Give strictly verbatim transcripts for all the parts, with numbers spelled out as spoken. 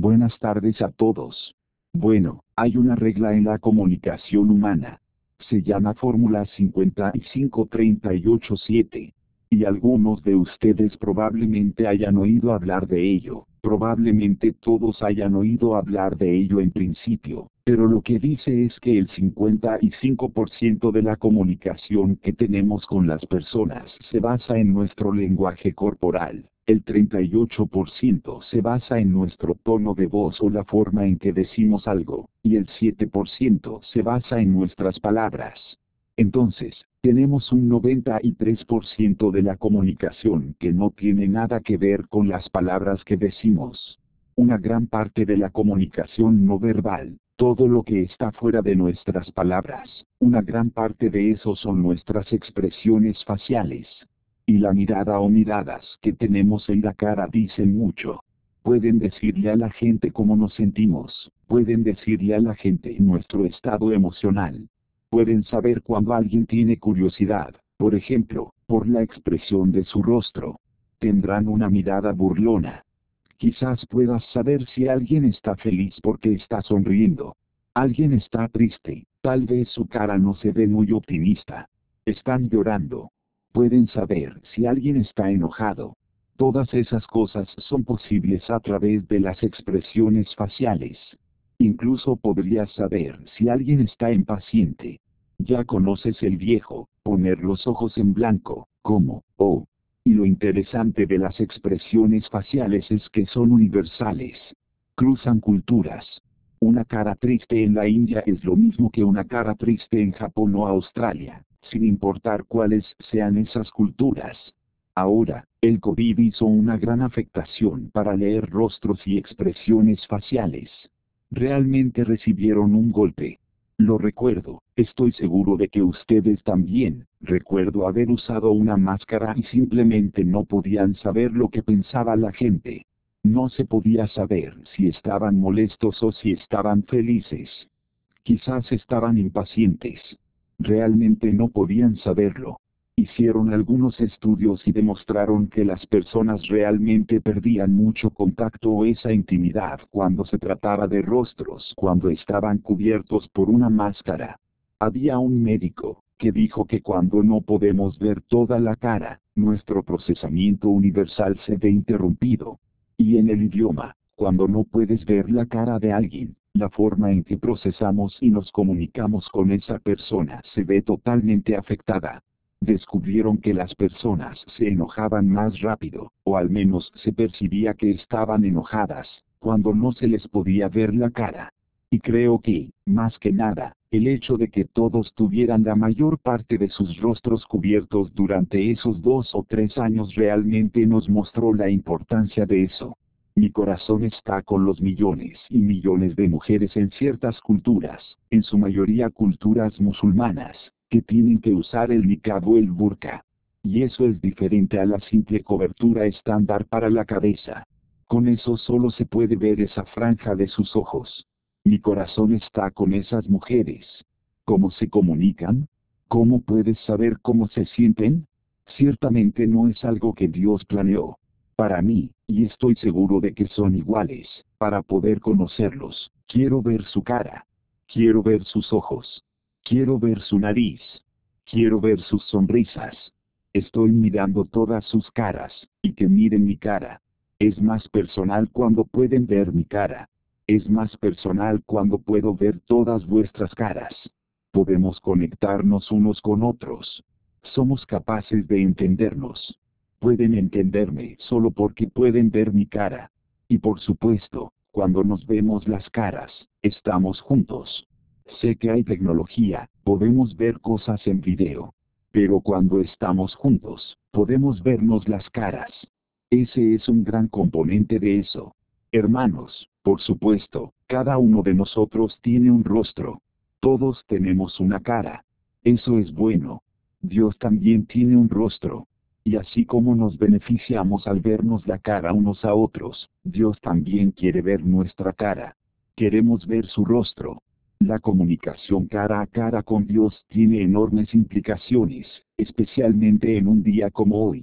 Buenas tardes a todos. Bueno, hay una regla en la comunicación humana. Se llama Fórmula cincuenta y cinco treinta y ocho siete. Y algunos de ustedes probablemente hayan oído hablar de ello. Probablemente todos hayan oído hablar de ello en principio, pero lo que dice es que el cincuenta y cinco por ciento de la comunicación que tenemos con las personas se basa en nuestro lenguaje corporal, el treinta y ocho por ciento se basa en nuestro tono de voz o la forma en que decimos algo, y el siete por ciento se basa en nuestras palabras. Entonces, tenemos un noventa y tres por ciento de la comunicación que no tiene nada que ver con las palabras que decimos. Una gran parte de la comunicación no verbal, todo lo que está fuera de nuestras palabras, una gran parte de eso son nuestras expresiones faciales. Y la mirada o miradas que tenemos en la cara dicen mucho. Pueden decirle a la gente cómo nos sentimos, pueden decirle a la gente nuestro estado emocional. Pueden saber cuando alguien tiene curiosidad, por ejemplo, por la expresión de su rostro. Tendrán una mirada burlona. Quizás puedas saber si alguien está feliz porque está sonriendo. Alguien está triste, tal vez su cara no se ve muy optimista. Están llorando. Pueden saber si alguien está enojado. Todas esas cosas son posibles a través de las expresiones faciales. Incluso podrías saber si alguien está impaciente. Ya conoces el viejo, poner los ojos en blanco, como, oh. Y lo interesante de las expresiones faciales es que son universales. Cruzan culturas. Una cara triste en la India es lo mismo que una cara triste en Japón o Australia, sin importar cuáles sean esas culturas. Ahora, el COVID hizo una gran afectación para leer rostros y expresiones faciales. Realmente recibieron un golpe. Lo recuerdo, estoy seguro de que ustedes también. Recuerdo haber usado una máscara y simplemente no podían saber lo que pensaba la gente. No se podía saber si estaban molestos o si estaban felices. Quizás estaban impacientes. Realmente no podían saberlo. Hicieron algunos estudios y demostraron que las personas realmente perdían mucho contacto o esa intimidad cuando se trataba de rostros, cuando estaban cubiertos por una máscara. Había un médico que dijo que cuando no podemos ver toda la cara, nuestro procesamiento universal se ve interrumpido. Y en el idioma, cuando no puedes ver la cara de alguien, la forma en que procesamos y nos comunicamos con esa persona se ve totalmente afectada. Descubrieron que las personas se enojaban más rápido, o al menos se percibía que estaban enojadas, cuando no se les podía ver la cara. Y creo que, más que nada, el hecho de que todos tuvieran la mayor parte de sus rostros cubiertos durante esos dos o tres años realmente nos mostró la importancia de eso. Mi corazón está con los millones y millones de mujeres en ciertas culturas, en su mayoría culturas musulmanas, que tienen que usar el niqab o el burka. Y eso es diferente a la simple cobertura estándar para la cabeza. Con eso solo se puede ver esa franja de sus ojos. Mi corazón está con esas mujeres. ¿Cómo se comunican? ¿Cómo puedes saber cómo se sienten? Ciertamente no es algo que Dios planeó. Para mí, y estoy seguro de que son iguales, para poder conocerlos, quiero ver su cara. Quiero ver sus ojos. Quiero ver su nariz. Quiero ver sus sonrisas. Estoy mirando todas sus caras, y que miren mi cara. Es más personal cuando pueden ver mi cara. Es más personal cuando puedo ver todas vuestras caras. Podemos conectarnos unos con otros. Somos capaces de entendernos. Pueden entenderme solo porque pueden ver mi cara. Y por supuesto, cuando nos vemos las caras, estamos juntos. Sé que hay tecnología, podemos ver cosas en video. Pero cuando estamos juntos, podemos vernos las caras. Ese es un gran componente de eso. Hermanos, por supuesto, cada uno de nosotros tiene un rostro. Todos tenemos una cara. Eso es bueno. Dios también tiene un rostro. Y así como nos beneficiamos al vernos la cara unos a otros, Dios también quiere ver nuestra cara. Queremos ver su rostro. La comunicación cara a cara con Dios tiene enormes implicaciones, especialmente en un día como hoy.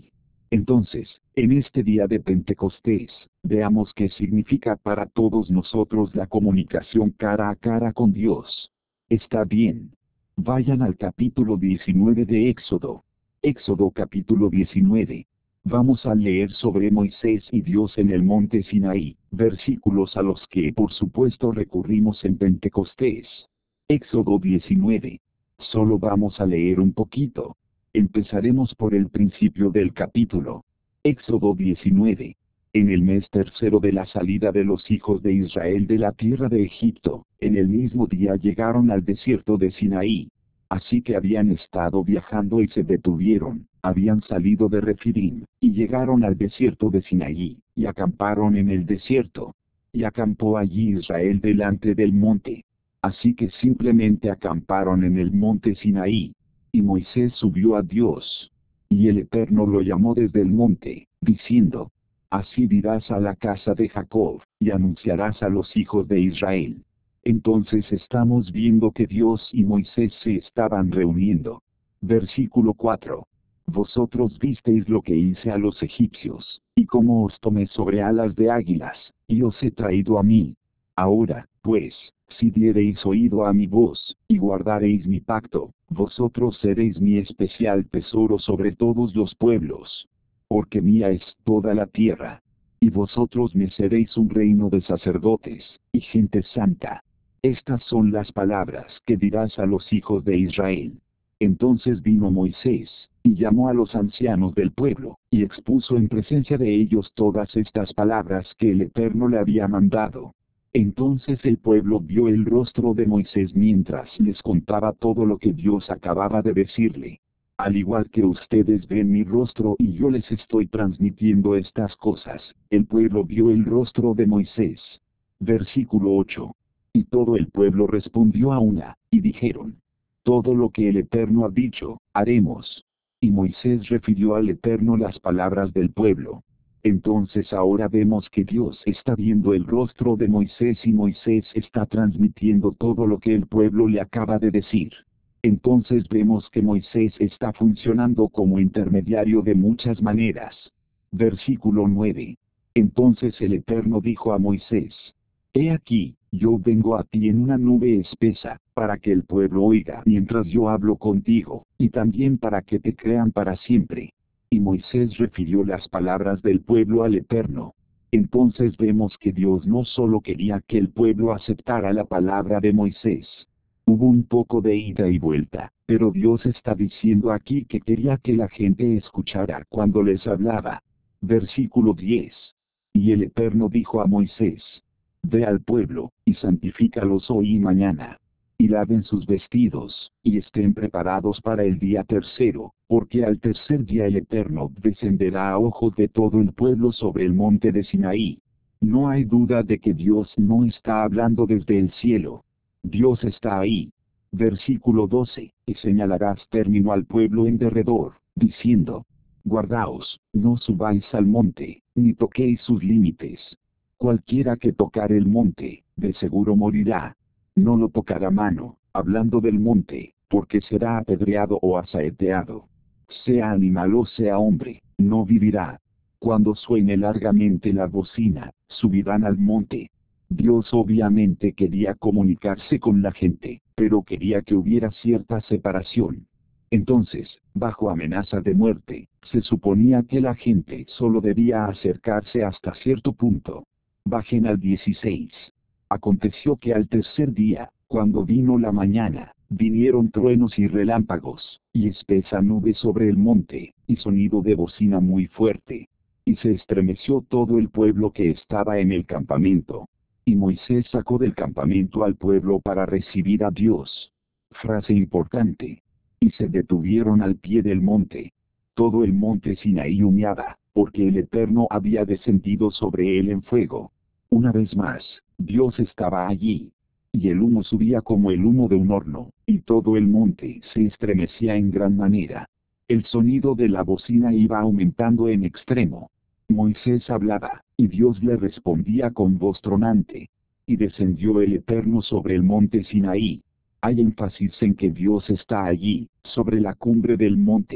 Entonces, en este día de Pentecostés, veamos qué significa para todos nosotros la comunicación cara a cara con Dios. Está bien. Vayan al capítulo diecinueve de Éxodo. Éxodo capítulo diecinueve. Vamos a leer sobre Moisés y Dios en el monte Sinaí, versículos a los que por supuesto recurrimos en Pentecostés. Éxodo diecinueve. Solo vamos a leer un poquito. Empezaremos por el principio del capítulo. Éxodo diecinueve. En el mes tercero de la salida de los hijos de Israel de la tierra de Egipto, en el mismo día llegaron al desierto de Sinaí. Así que habían estado viajando y se detuvieron, habían salido de Refidim, y llegaron al desierto de Sinaí, y acamparon en el desierto. Y acampó allí Israel delante del monte. Así que simplemente acamparon en el monte Sinaí. Y Moisés subió a Dios. Y el Eterno lo llamó desde el monte, diciendo: Así dirás a la casa de Jacob, y anunciarás a los hijos de Israel. Entonces estamos viendo que Dios y Moisés se estaban reuniendo. Versículo cuatro. Vosotros visteis lo que hice a los egipcios, y cómo os tomé sobre alas de águilas, y os he traído a mí. Ahora, pues, si diereis oído a mi voz, y guardareis mi pacto, vosotros seréis mi especial tesoro sobre todos los pueblos. Porque mía es toda la tierra. Y vosotros me seréis un reino de sacerdotes, y gente santa. Estas son las palabras que dirás a los hijos de Israel. Entonces vino Moisés, y llamó a los ancianos del pueblo, y expuso en presencia de ellos todas estas palabras que el Eterno le había mandado. Entonces el pueblo vio el rostro de Moisés mientras les contaba todo lo que Dios acababa de decirle. Al igual que ustedes ven mi rostro y yo les estoy transmitiendo estas cosas, el pueblo vio el rostro de Moisés. Versículo ocho. Y todo el pueblo respondió a una, y dijeron: Todo lo que el Eterno ha dicho, haremos. Y Moisés refirió al Eterno las palabras del pueblo. Entonces ahora vemos que Dios está viendo el rostro de Moisés y Moisés está transmitiendo todo lo que el pueblo le acaba de decir. Entonces vemos que Moisés está funcionando como intermediario de muchas maneras. Versículo nueve. Entonces el Eterno dijo a Moisés: He aquí, yo vengo a ti en una nube espesa, para que el pueblo oiga mientras yo hablo contigo, y también para que te crean para siempre. Y Moisés refirió las palabras del pueblo al Eterno. Entonces vemos que Dios no solo quería que el pueblo aceptara la palabra de Moisés. Hubo un poco de ida y vuelta, pero Dios está diciendo aquí que quería que la gente escuchara cuando les hablaba. Versículo diez. Y el Eterno dijo a Moisés: Ve al pueblo, y santifícalos hoy y mañana. Y laven sus vestidos, y estén preparados para el día tercero, porque al tercer día el Eterno descenderá a ojos de todo el pueblo sobre el monte de Sinaí. No hay duda de que Dios no está hablando desde el cielo. Dios está ahí. Versículo doce. Y señalarás término al pueblo en derredor, diciendo: Guardaos, no subáis al monte, ni toquéis sus límites. Cualquiera que tocar el monte, de seguro morirá. No lo tocará mano, hablando del monte, porque será apedreado o asaeteado. Sea animal o sea hombre, no vivirá. Cuando suene largamente la bocina, subirán al monte. Dios obviamente quería comunicarse con la gente, pero quería que hubiera cierta separación. Entonces, bajo amenaza de muerte, se suponía que la gente solo debía acercarse hasta cierto punto. Bajen al dieciséis. Aconteció que al tercer día, cuando vino la mañana, vinieron truenos y relámpagos, y espesa nube sobre el monte, y sonido de bocina muy fuerte. Y se estremeció todo el pueblo que estaba en el campamento. Y Moisés sacó del campamento al pueblo para recibir a Dios. Frase importante. Y se detuvieron al pie del monte. Todo el monte Sinaí humeaba, porque el Eterno había descendido sobre él en fuego. Una vez más, Dios estaba allí. Y el humo subía como el humo de un horno, y todo el monte se estremecía en gran manera. El sonido de la bocina iba aumentando en extremo. Moisés hablaba, y Dios le respondía con voz tronante. Y descendió el Eterno sobre el monte Sinaí. Hay énfasis en que Dios está allí, sobre la cumbre del monte.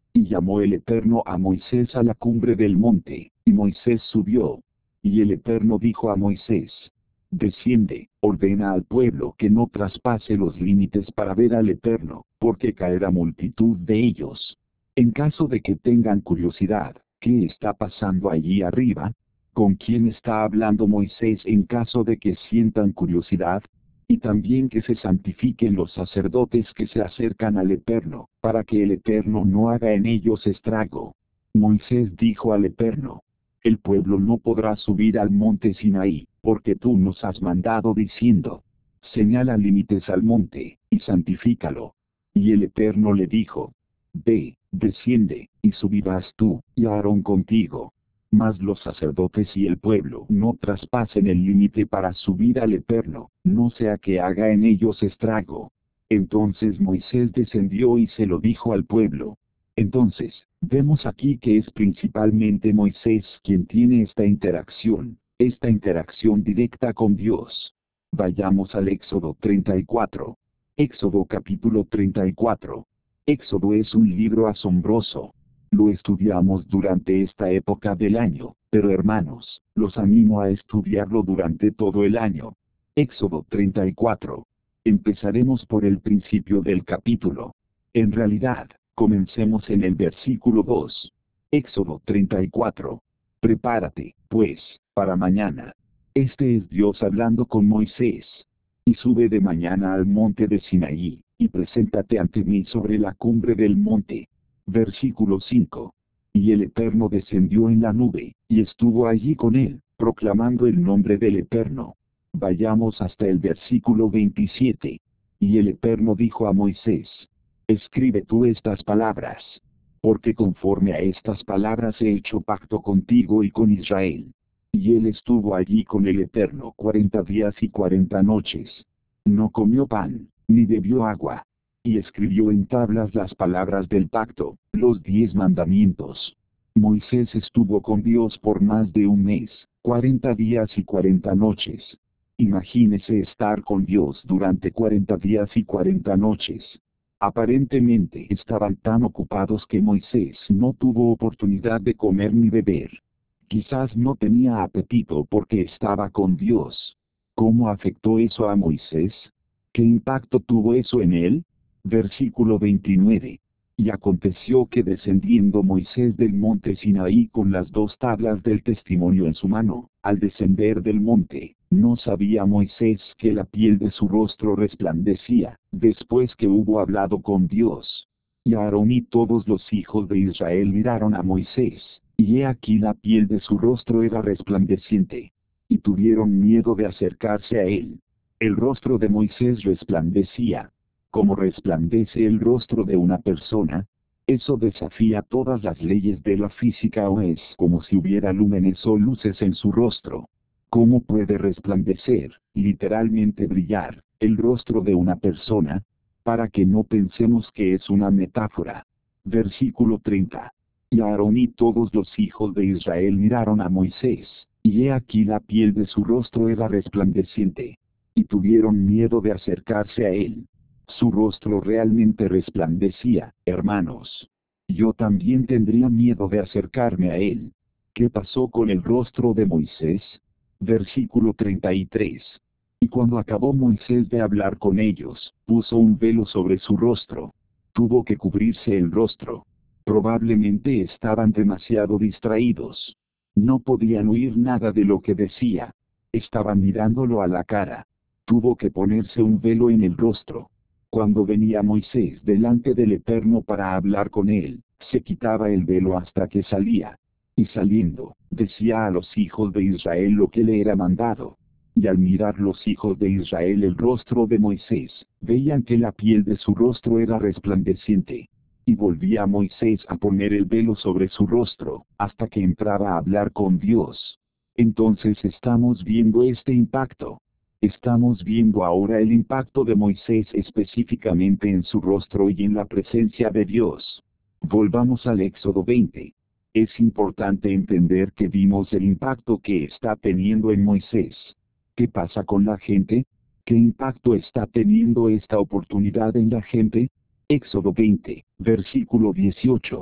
Y llamó el Eterno a Moisés a la cumbre del monte, y Moisés subió. Y el Eterno dijo a Moisés: Desciende, ordena al pueblo que no traspase los límites para ver al Eterno, porque caerá multitud de ellos. En caso de que tengan curiosidad, ¿qué está pasando allí arriba? ¿Con quién está hablando Moisés en caso de que sientan curiosidad? Y también que se santifiquen los sacerdotes que se acercan al Eterno, para que el Eterno no haga en ellos estrago. Moisés dijo al Eterno: El pueblo no podrá subir al monte Sinaí, porque tú nos has mandado diciendo: Señala límites al monte, y santifícalo. Y el Eterno le dijo: Ve, desciende, y subirás tú, y Aarón contigo. Mas los sacerdotes y el pueblo no traspasen el límite para subir al Eterno, no sea que haga en ellos estrago. Entonces Moisés descendió y se lo dijo al pueblo. Entonces, vemos aquí que es principalmente Moisés quien tiene esta interacción, esta interacción directa con Dios. Vayamos al Éxodo treinta y cuatro. Éxodo capítulo treinta y cuatro. Éxodo es un libro asombroso. Lo estudiamos durante esta época del año, pero hermanos, los animo a estudiarlo durante todo el año. Éxodo treinta y cuatro. Empezaremos por el principio del capítulo. En realidad, comencemos en el versículo dos. Éxodo treinta y cuatro. Prepárate, pues, para mañana. Este es Dios hablando con Moisés. Y sube de mañana al monte de Sinaí, y preséntate ante mí sobre la cumbre del monte. Versículo cinco. Y el Eterno descendió en la nube, y estuvo allí con él, proclamando el nombre del Eterno. Vayamos hasta el versículo veintisiete. Y el Eterno dijo a Moisés: Escribe tú estas palabras, porque conforme a estas palabras he hecho pacto contigo y con Israel. Y él estuvo allí con el Eterno cuarenta días y cuarenta noches. No comió pan, ni bebió agua. Y escribió en tablas las palabras del pacto, los diez mandamientos. Moisés estuvo con Dios por más de un mes, cuarenta días y cuarenta noches. Imagínese estar con Dios durante cuarenta días y cuarenta noches. Aparentemente estaban tan ocupados que Moisés no tuvo oportunidad de comer ni beber. Quizás no tenía apetito porque estaba con Dios. ¿Cómo afectó eso a Moisés? ¿Qué impacto tuvo eso en él? Versículo veintinueve. Y aconteció que descendiendo Moisés del monte Sinaí con las dos tablas del testimonio en su mano, al descender del monte, no sabía Moisés que la piel de su rostro resplandecía, después que hubo hablado con Dios. Y Aarón y todos los hijos de Israel miraron a Moisés, y he aquí la piel de su rostro era resplandeciente. Y tuvieron miedo de acercarse a él. El rostro de Moisés resplandecía. Como resplandece el rostro de una persona, eso desafía todas las leyes de la física, o es como si hubiera lúmenes o luces en su rostro. ¿Cómo puede resplandecer, literalmente brillar, el rostro de una persona? Para que no pensemos que es una metáfora. Versículo treinta. Y Aarón y todos los hijos de Israel miraron a Moisés, y he aquí la piel de su rostro era resplandeciente. Y tuvieron miedo de acercarse a él. Su rostro realmente resplandecía, hermanos. Yo también tendría miedo de acercarme a él. ¿Qué pasó con el rostro de Moisés? Versículo treinta y tres. Y cuando acabó Moisés de hablar con ellos, puso un velo sobre su rostro. Tuvo que cubrirse el rostro. Probablemente estaban demasiado distraídos. No podían oír nada de lo que decía. Estaban mirándolo a la cara. Tuvo que ponerse un velo en el rostro. Cuando venía Moisés delante del Eterno para hablar con él, se quitaba el velo hasta que salía. Y saliendo, decía a los hijos de Israel lo que le era mandado. Y al mirar los hijos de Israel el rostro de Moisés, veían que la piel de su rostro era resplandeciente. Y volvía Moisés a poner el velo sobre su rostro, hasta que entraba a hablar con Dios. Entonces estamos viendo este impacto. Estamos viendo ahora el impacto de Moisés específicamente en su rostro y en la presencia de Dios. Volvamos al Éxodo veinte. Es importante entender que vimos el impacto que está teniendo en Moisés. ¿Qué pasa con la gente? ¿Qué impacto está teniendo esta oportunidad en la gente? Éxodo veinte, versículo dieciocho.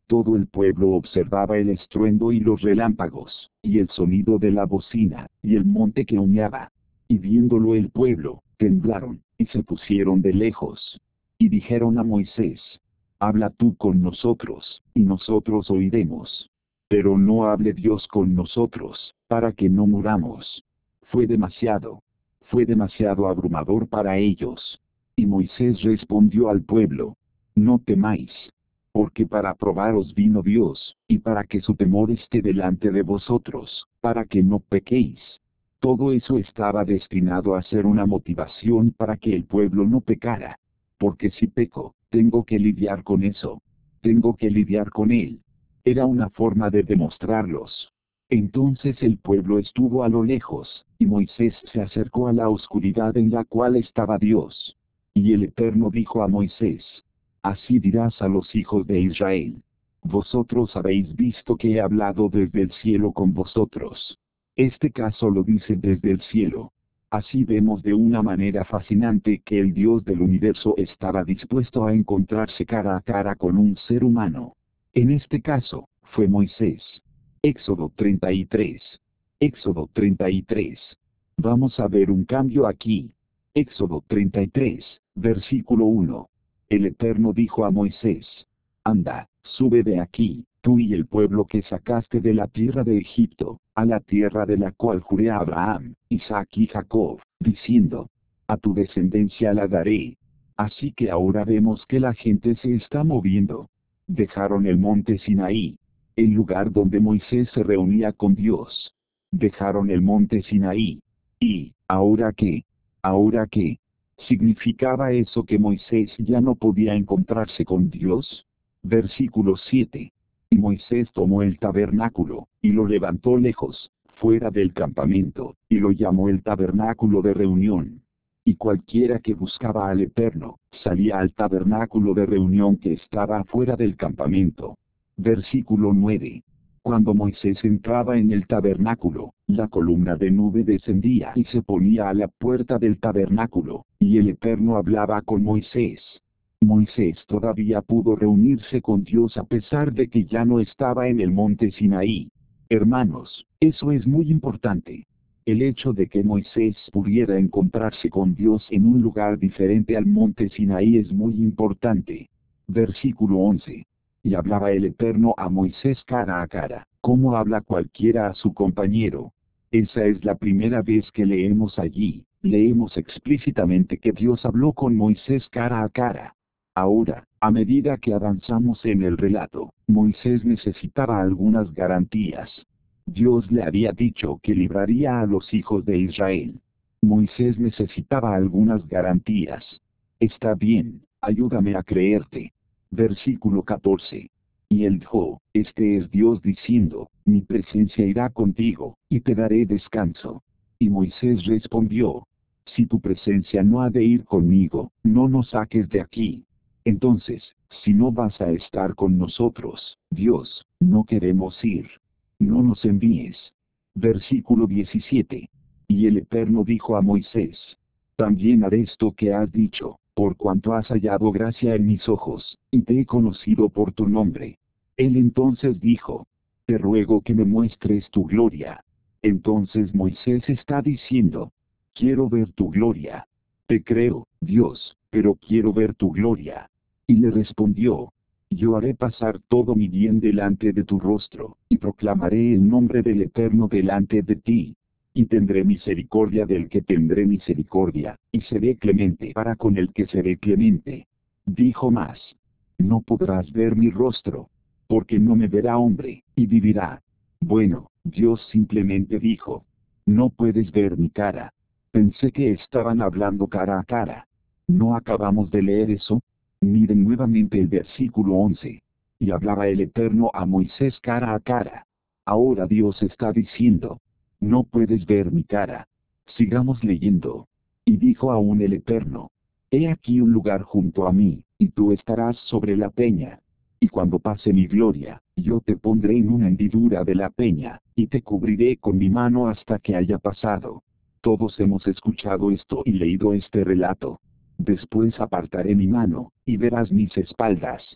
Todo el pueblo observaba el estruendo y los relámpagos, y el sonido de la bocina, y el monte que humeaba. Y viéndolo el pueblo, temblaron, y se pusieron de lejos. Y dijeron a Moisés: habla tú con nosotros, y nosotros oiremos. Pero no hable Dios con nosotros, para que no muramos. Fue demasiado. Fue demasiado abrumador para ellos. Y Moisés respondió al pueblo: no temáis. Porque para probaros vino Dios, y para que su temor esté delante de vosotros, para que no pequéis. Todo eso estaba destinado a ser una motivación para que el pueblo no pecara. Porque si peco, tengo que lidiar con eso. Tengo que lidiar con él. Era una forma de demostrarlos. Entonces el pueblo estuvo a lo lejos, y Moisés se acercó a la oscuridad en la cual estaba Dios. Y el Eterno dijo a Moisés: así dirás a los hijos de Israel: vosotros habéis visto que he hablado desde el cielo con vosotros. Este caso lo dice desde el cielo. Así vemos de una manera fascinante que el Dios del universo estaba dispuesto a encontrarse cara a cara con un ser humano. En este caso, fue Moisés. Éxodo treinta y tres. Éxodo treinta y tres. Vamos a ver un cambio aquí. Éxodo treinta y tres, versículo uno. El Eterno dijo a Moisés: anda, sube de aquí, tú y el pueblo que sacaste de la tierra de Egipto, a la tierra de la cual juré a Abraham, Isaac y Jacob, diciendo: a tu descendencia la daré. Así que ahora vemos que la gente se está moviendo. Dejaron el monte Sinaí, el lugar donde Moisés se reunía con Dios. Dejaron el monte Sinaí. ¿Y ahora qué? ¿Ahora qué? ¿Significaba eso que Moisés ya no podía encontrarse con Dios? Versículo siete. Y Moisés tomó el tabernáculo, y lo levantó lejos, fuera del campamento, y lo llamó el tabernáculo de reunión. Y cualquiera que buscaba al Eterno, salía al tabernáculo de reunión que estaba fuera del campamento. Versículo nueve. Cuando Moisés entraba en el tabernáculo, la columna de nube descendía y se ponía a la puerta del tabernáculo, y el Eterno hablaba con Moisés. Moisés todavía pudo reunirse con Dios a pesar de que ya no estaba en el monte Sinaí. Hermanos, eso es muy importante. El hecho de que Moisés pudiera encontrarse con Dios en un lugar diferente al monte Sinaí es muy importante. Versículo once. Y hablaba el Eterno a Moisés cara a cara, como habla cualquiera a su compañero. Esa es la primera vez que leemos allí. Leemos explícitamente que Dios habló con Moisés cara a cara. Ahora, a medida que avanzamos en el relato, Moisés necesitaba algunas garantías. Dios le había dicho que libraría a los hijos de Israel. Moisés necesitaba algunas garantías. Está bien, ayúdame a creerte. Versículo catorce. Y él dijo: este es Dios diciendo: mi presencia irá contigo, y te daré descanso. Y Moisés respondió: si tu presencia no ha de ir conmigo, no nos saques de aquí. Entonces, si no vas a estar con nosotros, Dios, no queremos ir. No nos envíes. Versículo diecisiete. Y el Eterno dijo a Moisés: también haré esto que has dicho, por cuanto has hallado gracia en mis ojos, y te he conocido por tu nombre. Él entonces dijo: te ruego que me muestres tu gloria. Entonces Moisés está diciendo: quiero ver tu gloria. Te creo, Dios, pero quiero ver tu gloria. Y le respondió: yo haré pasar todo mi bien delante de tu rostro, y proclamaré el nombre del Eterno delante de ti. Y tendré misericordia del que tendré misericordia, y seré clemente para con el que seré clemente. Dijo más: no podrás ver mi rostro, porque no me verá hombre, y vivirá. Bueno, Dios simplemente dijo: no puedes ver mi cara. Pensé que estaban hablando cara a cara. ¿No acabamos de leer eso? Miren nuevamente el versículo once. Y hablaba el Eterno a Moisés cara a cara. Ahora Dios está diciendo: no puedes ver mi cara. Sigamos leyendo. Y dijo aún el Eterno: he aquí un lugar junto a mí, y tú estarás sobre la peña. Y cuando pase mi gloria, yo te pondré en una hendidura de la peña, y te cubriré con mi mano hasta que haya pasado. Todos hemos escuchado esto y leído este relato. Después apartaré mi mano, y verás mis espaldas.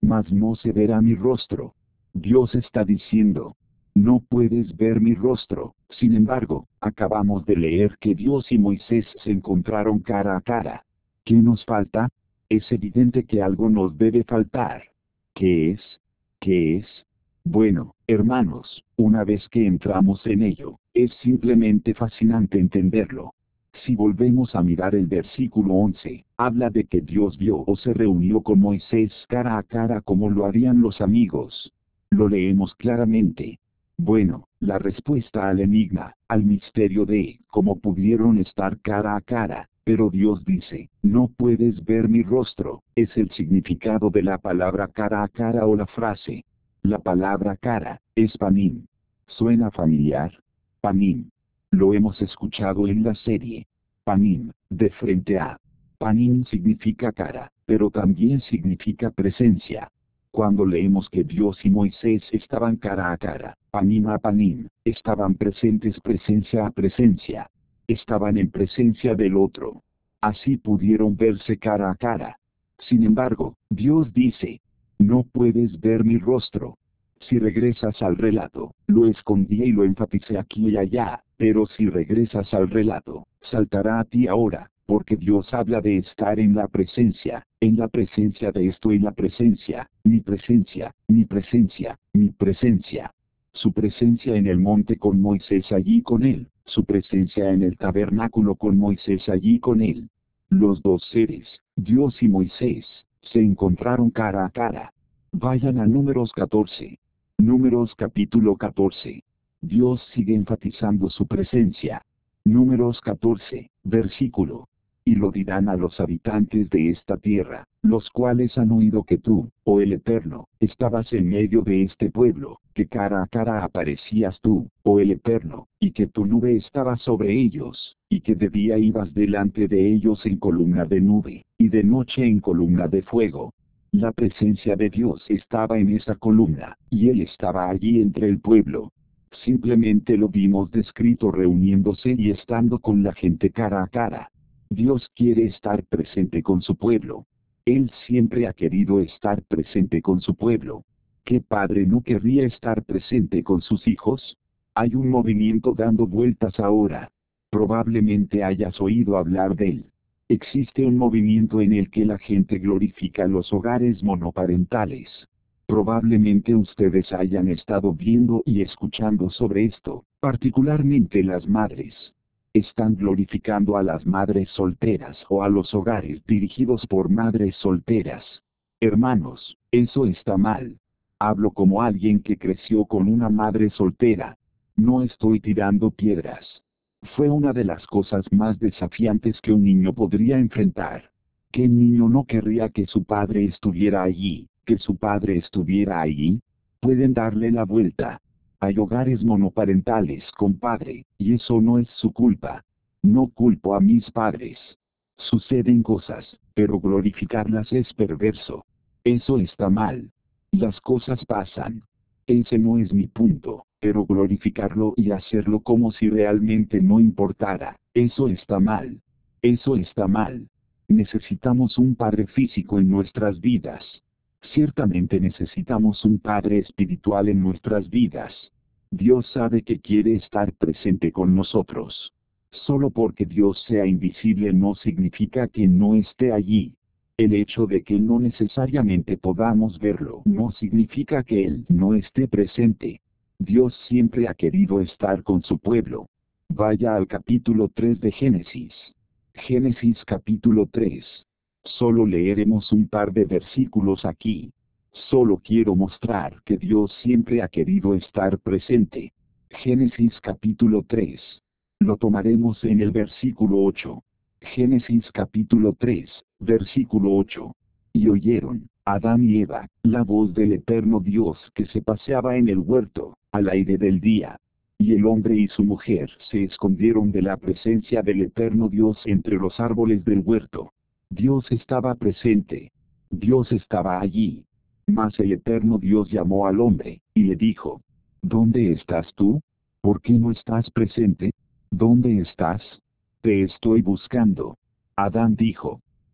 mas no se verá mi rostro. Dios está diciendo, no puedes ver mi rostro. Sin embargo, acabamos de leer que Dios y Moisés se encontraron cara a cara. ¿Qué nos falta? Es evidente que algo nos debe faltar. ¿Qué es? ¿Qué es? Bueno, hermanos, una vez que entramos en ello, es simplemente fascinante entenderlo. Si volvemos a mirar el versículo once, habla de que Dios vio o se reunió con Moisés cara a cara como lo harían los amigos. Lo leemos claramente. Bueno, la respuesta al enigma, al misterio de cómo pudieron estar cara a cara, pero Dios dice, no puedes ver mi rostro, es el significado de la palabra cara a cara o la frase. La palabra cara, es panim. ¿Suena familiar? Panim. Lo hemos escuchado en la serie. Panim, de frente a. Panim significa cara, pero también significa presencia. Cuando leemos que Dios y Moisés estaban cara a cara, panim a panim, estaban presentes presencia a presencia. Estaban en presencia del otro. Así pudieron verse cara a cara. Sin embargo, Dios dice, no puedes ver mi rostro. Si regresas al relato, lo escondí y lo enfaticé aquí y allá, pero si regresas al relato, saltará a ti ahora, porque Dios habla de estar en la presencia, en la presencia de esto y la presencia, mi presencia, mi presencia, mi presencia. Su presencia en el monte con Moisés allí con él, su presencia en el tabernáculo con Moisés allí con él. Los dos seres, Dios y Moisés, se encontraron cara a cara. Vayan a Números catorce. Números capítulo catorce. Dios sigue enfatizando su presencia. Números catorce, versículo. Y lo dirán a los habitantes de esta tierra, los cuales han oído que tú, oh el Eterno, estabas en medio de este pueblo, que cara a cara aparecías tú, oh el Eterno, y que tu nube estaba sobre ellos, y que de día ibas delante de ellos en columna de nube, y de noche en columna de fuego. La presencia de Dios estaba en esa columna, y Él estaba allí entre el pueblo. Simplemente lo vimos descrito reuniéndose y estando con la gente cara a cara. Dios quiere estar presente con su pueblo. Él siempre ha querido estar presente con su pueblo. ¿Qué padre no querría estar presente con sus hijos? Hay un movimiento dando vueltas ahora. Probablemente hayas oído hablar de él. Existe un movimiento en el que la gente glorifica los hogares monoparentales. Probablemente ustedes hayan estado viendo y escuchando sobre esto, particularmente las madres. Están glorificando a las madres solteras o a los hogares dirigidos por madres solteras. Hermanos, eso está mal. Hablo como alguien que creció con una madre soltera. No estoy tirando piedras. Fue una de las cosas más desafiantes que un niño podría enfrentar. ¿Qué niño no querría que su padre estuviera allí, que su padre estuviera allí? Pueden darle la vuelta. Hay hogares monoparentales con padre, y eso no es su culpa. No culpo a mis padres. Suceden cosas, pero glorificarlas es perverso. Eso está mal. Las cosas pasan. Ese no es mi punto, pero glorificarlo y hacerlo como si realmente no importara, eso está mal. Eso está mal. Necesitamos un padre físico en nuestras vidas. Ciertamente necesitamos un Padre espiritual en nuestras vidas. Dios sabe que quiere estar presente con nosotros. Solo porque Dios sea invisible no significa que no esté allí. El hecho de que no necesariamente podamos verlo no significa que Él no esté presente. Dios siempre ha querido estar con su pueblo. Vaya al capítulo tres de Génesis. Génesis capítulo tres. Solo leeremos un par de versículos aquí. Solo quiero mostrar que Dios siempre ha querido estar presente. Génesis capítulo tres. Lo tomaremos en el versículo ocho. Génesis capítulo tres, versículo ocho. Y oyeron, Adán y Eva, la voz del eterno Dios que se paseaba en el huerto, al aire del día. Y el hombre y su mujer se escondieron de la presencia del eterno Dios entre los árboles del huerto. Dios estaba presente. Dios estaba allí. Mas el eterno Dios llamó al hombre, y le dijo, ¿dónde estás tú? ¿Por qué no estás presente? ¿Dónde estás? Te estoy buscando. Adán dijo,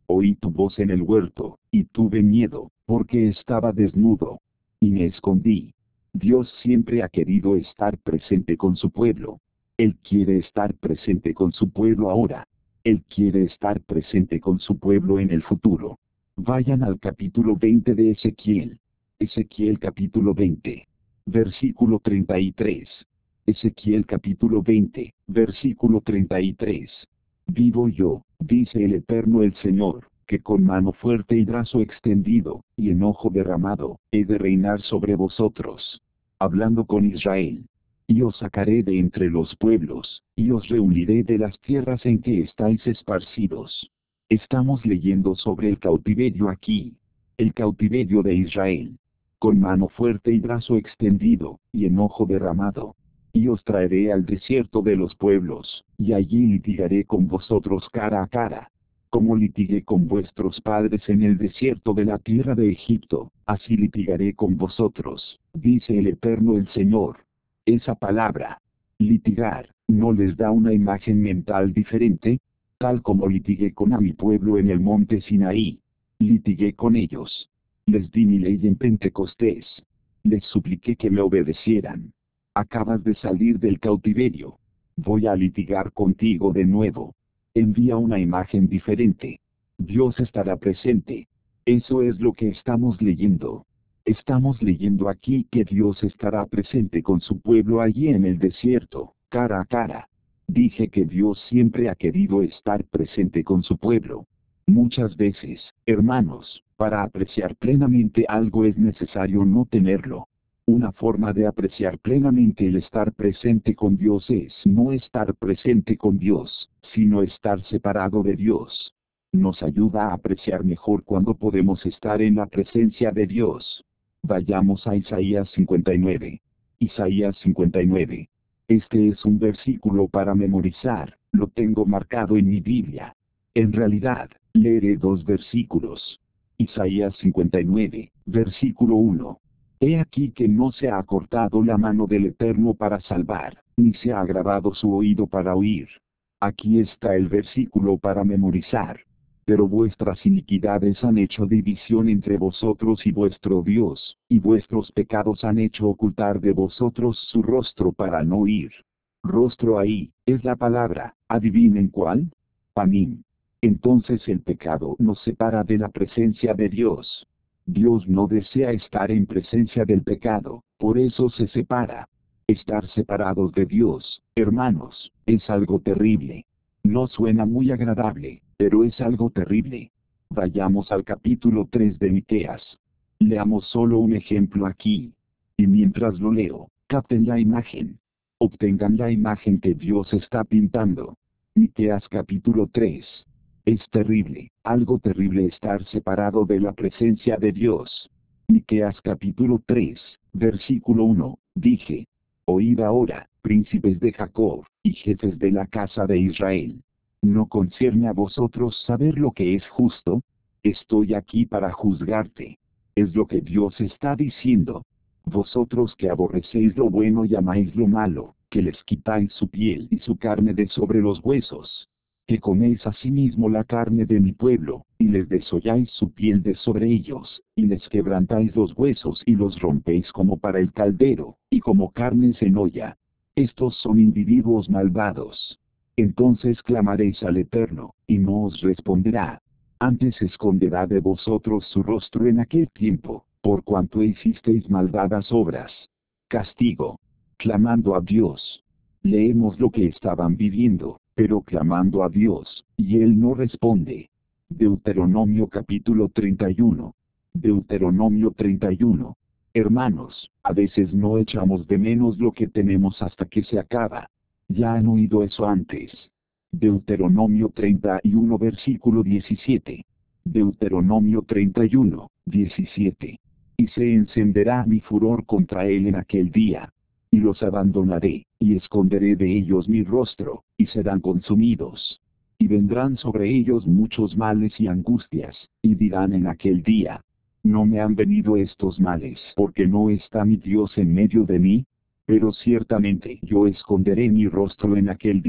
Oí tu voz en el huerto, y tuve miedo, porque estaba desnudo. Y me escondí. Dios siempre ha querido estar presente con su pueblo. Él quiere estar presente con su pueblo ahora. Él quiere estar presente con su pueblo en el futuro. Vayan al capítulo veinte de Ezequiel. Ezequiel capítulo veinte. Versículo treinta y tres. Ezequiel capítulo veinte, versículo treinta y tres. Vivo yo, dice el Eterno el Señor, que con mano fuerte y brazo extendido, y enojo derramado, he de reinar sobre vosotros. Hablando con Israel. Y os sacaré de entre los pueblos, y os reuniré de las tierras en que estáis esparcidos. Estamos leyendo sobre el cautiverio aquí. El cautiverio de Israel. Con mano fuerte y brazo extendido, y enojo derramado. Y os traeré al desierto de los pueblos, y allí litigaré con vosotros cara a cara. Como litigué con vuestros padres en el desierto de la tierra de Egipto, así litigaré con vosotros, dice el Eterno el Señor. Esa palabra, litigar, ¿no les da una imagen mental diferente? Tal como litigué con a mi pueblo en el monte Sinaí. Litigué con ellos. Les di mi ley en Pentecostés. Les supliqué que me obedecieran. Acabas de salir del cautiverio. Voy a litigar contigo de nuevo. Envía una imagen diferente. Dios estará presente. Eso es lo que estamos leyendo. Estamos leyendo aquí que Dios estará presente con su pueblo allí en el desierto, cara a cara. Dije que Dios siempre ha querido estar presente con su pueblo. Muchas veces, hermanos, para apreciar plenamente algo es necesario no tenerlo. Una forma de apreciar plenamente el estar presente con Dios es no estar presente con Dios, sino estar separado de Dios. Nos ayuda a apreciar mejor cuando podemos estar en la presencia de Dios. Vayamos a Isaías cincuenta y nueve. Isaías cincuenta y nueve. Este es un versículo para memorizar, lo tengo marcado en mi Biblia. En realidad, leeré dos versículos. Isaías cincuenta y nueve, versículo uno. He aquí que no se ha acortado la mano del Eterno para salvar, ni se ha agravado su oído para oír. Aquí está el versículo para memorizar. Pero vuestras iniquidades han hecho división entre vosotros y vuestro Dios, y vuestros pecados han hecho ocultar de vosotros su rostro para no oír. Rostro ahí, es la palabra, ¿adivinen cuál? Panim. Entonces el pecado nos separa de la presencia de Dios. Dios no desea estar en presencia del pecado, por eso se separa. Estar separados de Dios, hermanos, es algo terrible. No suena muy agradable, pero es algo terrible. Vayamos al capítulo tres de Miqueas. Leamos solo un ejemplo aquí. Y mientras lo leo, capten la imagen. Obtengan la imagen que Dios está pintando. Miqueas capítulo tres. Es terrible, algo terrible estar separado de la presencia de Dios. Miqueas capítulo tres, versículo uno, dije: Oíd ahora, príncipes de Jacob, y jefes de la casa de Israel. ¿No concierne a vosotros saber lo que es justo? Estoy aquí para juzgarte. Es lo que Dios está diciendo. Vosotros que aborrecéis lo bueno y amáis lo malo, que les quitáis su piel y su carne de sobre los huesos. Que coméis asimismo la carne de mi pueblo, y les desolláis su piel de sobre ellos, y les quebrantáis los huesos y los rompéis como para el caldero, y como carnes en olla. Estos son individuos malvados. Entonces clamaréis al Eterno, y no os responderá. Antes esconderá de vosotros su rostro en aquel tiempo, por cuanto hicisteis malvadas obras. Castigo. Clamando a Dios. Leemos lo que estaban viviendo, pero clamando a Dios, y Él no responde. Deuteronomio capítulo treinta y uno. Deuteronomio treinta y uno. Hermanos, a veces no echamos de menos lo que tenemos hasta que se acaba. Ya han oído eso antes. Deuteronomio treinta y uno versículo diecisiete. Deuteronomio treinta y uno, diecisiete. Y se encenderá mi furor contra él en aquel día. Y los abandonaré, y esconderé de ellos mi rostro, y serán consumidos. Y vendrán sobre ellos muchos males y angustias, y dirán en aquel día: ¿no me han venido estos males porque no está mi Dios en medio de mí? Pero ciertamente yo esconderé mi rostro en aquel día,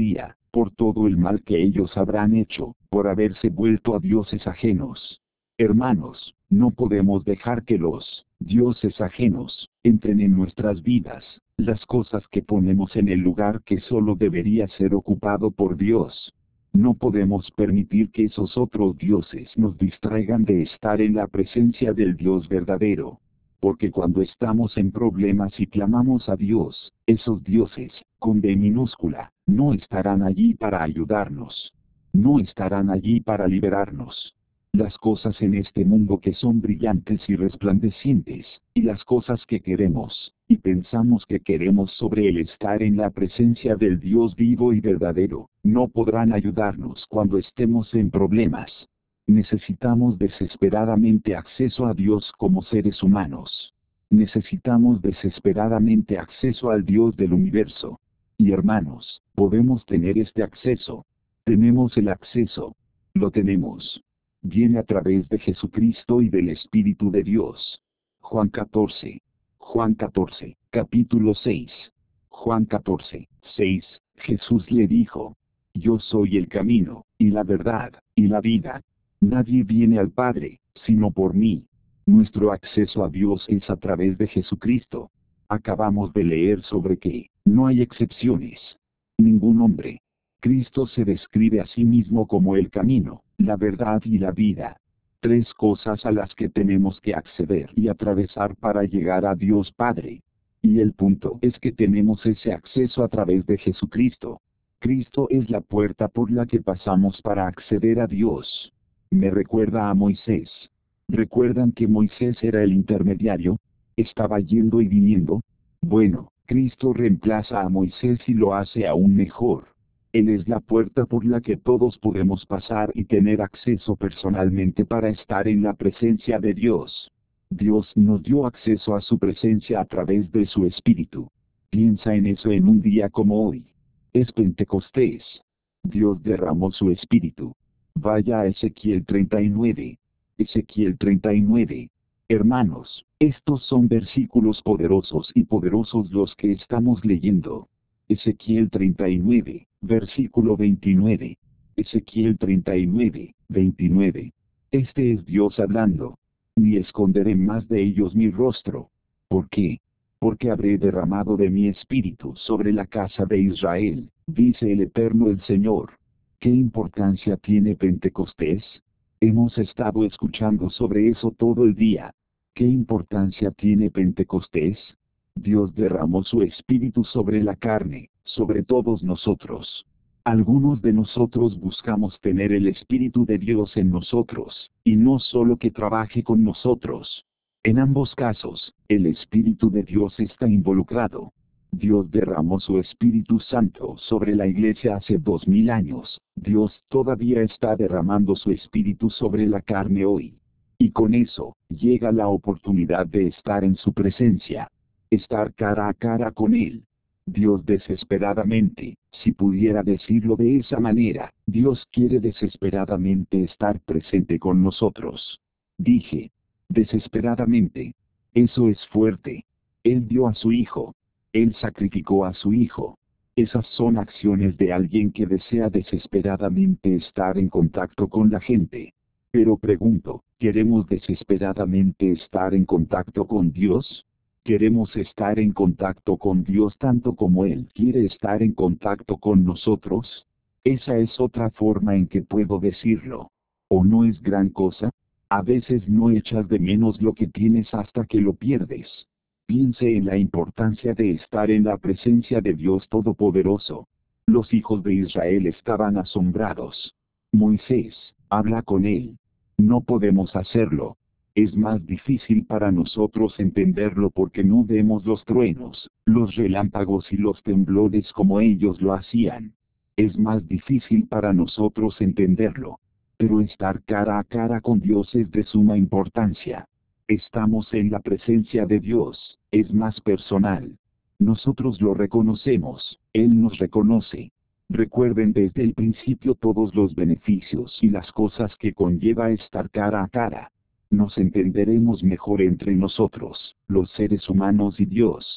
por todo el mal que ellos habrán hecho, por haberse vuelto a dioses ajenos. Hermanos, no podemos dejar que los dioses ajenos entren en nuestras vidas, las cosas que ponemos en el lugar que solo debería ser ocupado por Dios. No podemos permitir que esos otros dioses nos distraigan de estar en la presencia del Dios verdadero. Porque cuando estamos en problemas y clamamos a Dios, esos dioses, con D minúscula, no estarán allí para ayudarnos. No estarán allí para liberarnos. Las cosas en este mundo que son brillantes y resplandecientes, y las cosas que queremos, y pensamos que queremos sobre el estar en la presencia del Dios vivo y verdadero, no podrán ayudarnos cuando estemos en problemas. Necesitamos desesperadamente acceso a Dios como seres humanos. Necesitamos desesperadamente acceso al Dios del universo. Y hermanos, podemos tener este acceso. Tenemos el acceso. Lo tenemos. Viene a través de Jesucristo y del Espíritu de Dios. Juan catorce. Juan catorce, capítulo seis. Juan catorce, seis, Jesús le dijo: Yo soy el camino, y la verdad, y la vida. Nadie viene al Padre, sino por mí. Nuestro acceso a Dios es a través de Jesucristo. Acabamos de leer sobre que no hay excepciones. Ningún hombre. Cristo se describe a sí mismo como el camino, la verdad y la vida. Tres cosas a las que tenemos que acceder y atravesar para llegar a Dios Padre. Y el punto es que tenemos ese acceso a través de Jesucristo. Cristo es la puerta por la que pasamos para acceder a Dios. Me recuerda a Moisés. ¿Recuerdan que Moisés era el intermediario? Estaba yendo y viniendo. Bueno, Cristo reemplaza a Moisés y lo hace aún mejor. Él es la puerta por la que todos podemos pasar y tener acceso personalmente para estar en la presencia de Dios. Dios nos dio acceso a su presencia a través de su Espíritu. Piensa en eso en un día como hoy. Es Pentecostés. Dios derramó su Espíritu. Vaya a Ezequiel treinta y nueve. Ezequiel treinta y nueve. Hermanos, estos son versículos poderosos y poderosos los que estamos leyendo. Ezequiel treinta y nueve, versículo veintinueve. Ezequiel treinta y nueve, veintinueve. Este es Dios hablando. Ni esconderé más de ellos mi rostro. ¿Por qué? Porque habré derramado de mi espíritu sobre la casa de Israel, dice el Eterno el Señor. ¿Qué importancia tiene Pentecostés? Hemos estado escuchando sobre eso todo el día. ¿Qué importancia tiene Pentecostés? Dios derramó su espíritu sobre la carne, sobre todos nosotros. Algunos de nosotros buscamos tener el Espíritu de Dios en nosotros, y no solo que trabaje con nosotros. En ambos casos, el Espíritu de Dios está involucrado. Dios derramó su Espíritu Santo sobre la iglesia hace dos mil años. Dios todavía está derramando su Espíritu sobre la carne hoy. Y con eso, llega la oportunidad de estar en su presencia. Estar cara a cara con Él. Dios desesperadamente, si pudiera decirlo de esa manera, Dios quiere desesperadamente estar presente con nosotros. Dije, desesperadamente. Eso es fuerte. Él dio a su Hijo. Él sacrificó a su Hijo. Esas son acciones de alguien que desea desesperadamente estar en contacto con la gente. Pero pregunto, ¿queremos desesperadamente estar en contacto con Dios? ¿Queremos estar en contacto con Dios tanto como Él quiere estar en contacto con nosotros? Esa es otra forma en que puedo decirlo. ¿O no es gran cosa? A veces no echas de menos lo que tienes hasta que lo pierdes. Piense en la importancia de estar en la presencia de Dios Todopoderoso. Los hijos de Israel estaban asombrados. Moisés, habla con él. No podemos hacerlo. Es más difícil para nosotros entenderlo porque no vemos los truenos, los relámpagos y los temblores como ellos lo hacían. Es más difícil para nosotros entenderlo. Pero estar cara a cara con Dios es de suma importancia. Estamos en la presencia de Dios, es más personal. Nosotros lo reconocemos, Él nos reconoce. Recuerden desde el principio todos los beneficios y las cosas que conlleva estar cara a cara. Nos entenderemos mejor entre nosotros, los seres humanos y Dios.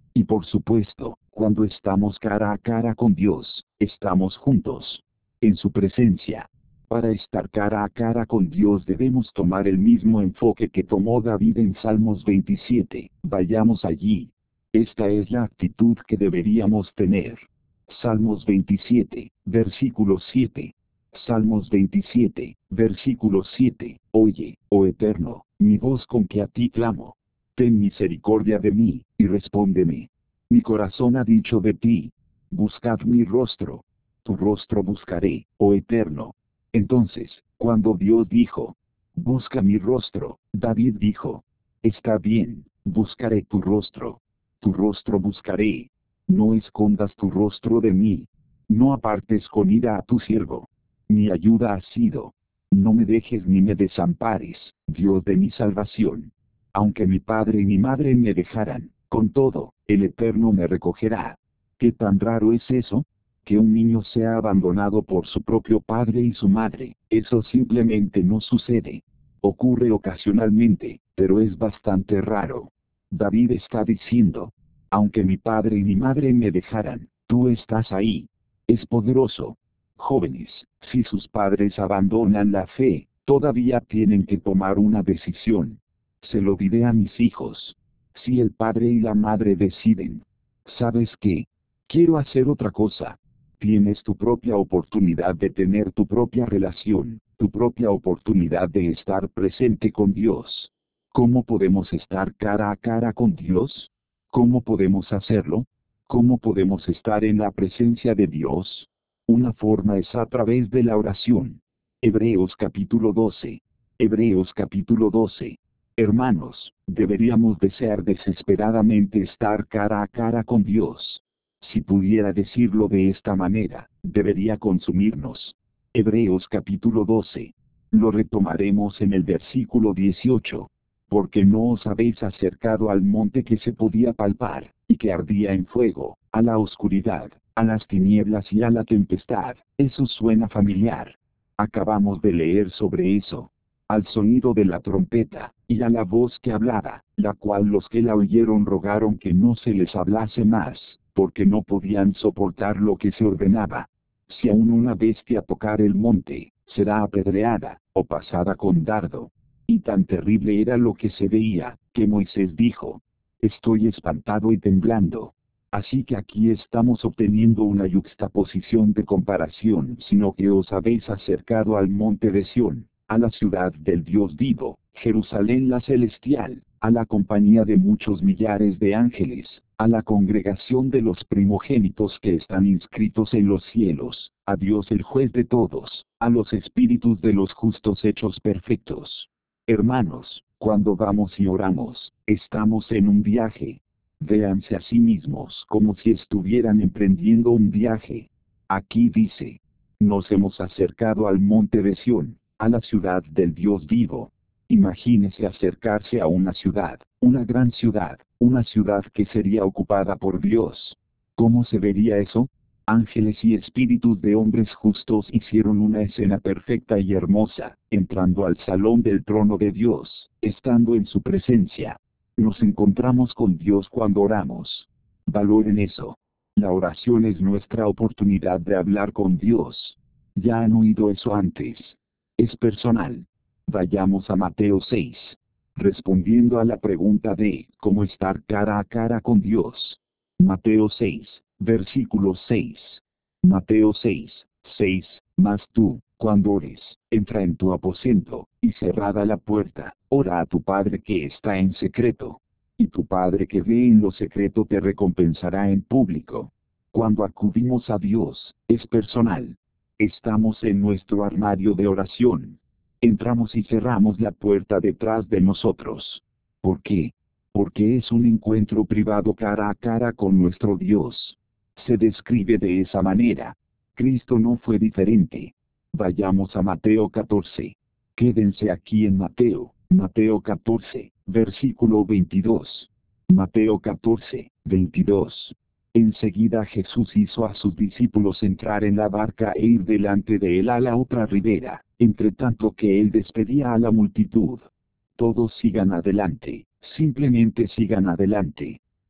Y por supuesto, cuando estamos cara a cara con Dios, estamos juntos, en su presencia. Para estar cara a cara con Dios debemos tomar el mismo enfoque que tomó David en Salmos veintisiete. Vayamos allí. Esta es la actitud que deberíamos tener. Salmos veintisiete, versículo siete. Salmos veintisiete, versículo siete. Oye, oh Eterno, mi voz con que a ti clamo. Ten misericordia de mí, y respóndeme. Mi corazón ha dicho de ti. Buscad mi rostro. Tu rostro buscaré, oh Eterno. Entonces, cuando Dios dijo, busca mi rostro, David dijo, está bien, buscaré tu rostro. Tu rostro buscaré. No escondas tu rostro de mí. No apartes con ira a tu siervo. Mi ayuda ha sido. No me dejes ni me desampares, Dios de mi salvación. Aunque mi padre y mi madre me dejaran, con todo, el Eterno me recogerá. ¿Qué tan raro es eso? Que un niño sea abandonado por su propio padre y su madre, eso simplemente no sucede. Ocurre ocasionalmente, pero es bastante raro. David está diciendo, aunque mi padre y mi madre me dejaran, tú estás ahí. Es poderoso. Jóvenes, si sus padres abandonan la fe, todavía tienen que tomar una decisión. Se lo diré a mis hijos. Si el padre y la madre deciden, ¿sabes qué? Quiero hacer otra cosa. Tienes tu propia oportunidad de tener tu propia relación, tu propia oportunidad de estar presente con Dios. ¿Cómo podemos estar cara a cara con Dios? ¿Cómo podemos hacerlo? ¿Cómo podemos estar en la presencia de Dios? Una forma es a través de la oración. Hebreos capítulo doce. Hebreos capítulo doce. Hermanos, deberíamos desear desesperadamente estar cara a cara con Dios. Si pudiera decirlo de esta manera, debería consumirnos. Hebreos capítulo doce. Lo retomaremos en el versículo dieciocho. Porque no os habéis acercado al monte que se podía palpar, y que ardía en fuego, a la oscuridad, a las tinieblas y a la tempestad. Eso suena familiar. Acabamos de leer sobre eso. Al sonido de la trompeta, y a la voz que hablaba, la cual los que la oyeron rogaron que no se les hablase más, porque no podían soportar lo que se ordenaba. Si aún una bestia tocar el monte, será apedreada, o pasada con dardo. Y tan terrible era lo que se veía, que Moisés dijo, estoy espantado y temblando. Así que aquí estamos obteniendo una yuxtaposición de comparación, sino que os habéis acercado al monte de Sión, a la ciudad del Dios vivo, Jerusalén la celestial, a la compañía de muchos millares de ángeles, a la congregación de los primogénitos que están inscritos en los cielos, a Dios el juez de todos, a los espíritus de los justos hechos perfectos. Hermanos, cuando vamos y oramos, estamos en un viaje. Véanse a sí mismos como si estuvieran emprendiendo un viaje. Aquí dice, nos hemos acercado al monte de Sión, a la ciudad del Dios vivo. Imagínese acercarse a una ciudad, una gran ciudad, una ciudad que sería ocupada por Dios. ¿Cómo se vería eso? Ángeles y espíritus de hombres justos hicieron una escena perfecta y hermosa, entrando al salón del trono de Dios, estando en su presencia. Nos encontramos con Dios cuando oramos. Valoren eso. La oración es nuestra oportunidad de hablar con Dios. Ya han oído eso antes. Es personal. Vayamos a Mateo seis. Respondiendo a la pregunta de cómo estar cara a cara con Dios. Mateo seis, versículo seis. Mateo seis, seis. Mas tú, cuando ores, entra en tu aposento, y cerrada la puerta, ora a tu Padre que está en secreto. Y tu Padre que ve en lo secreto te recompensará en público. Cuando acudimos a Dios, es personal. Estamos en nuestro armario de oración. Entramos y cerramos la puerta detrás de nosotros. ¿Por qué? Porque es un encuentro privado cara a cara con nuestro Dios. Se describe de esa manera. Cristo no fue diferente. Vayamos a Mateo catorce. Quédense aquí en Mateo, Mateo catorce, versículo veintidós. Mateo catorce, veintidós. Enseguida Jesús hizo a sus discípulos entrar en la barca e ir delante de él a la otra ribera, entre tanto que él despedía a la multitud. Todos sigan adelante, simplemente sigan adelante.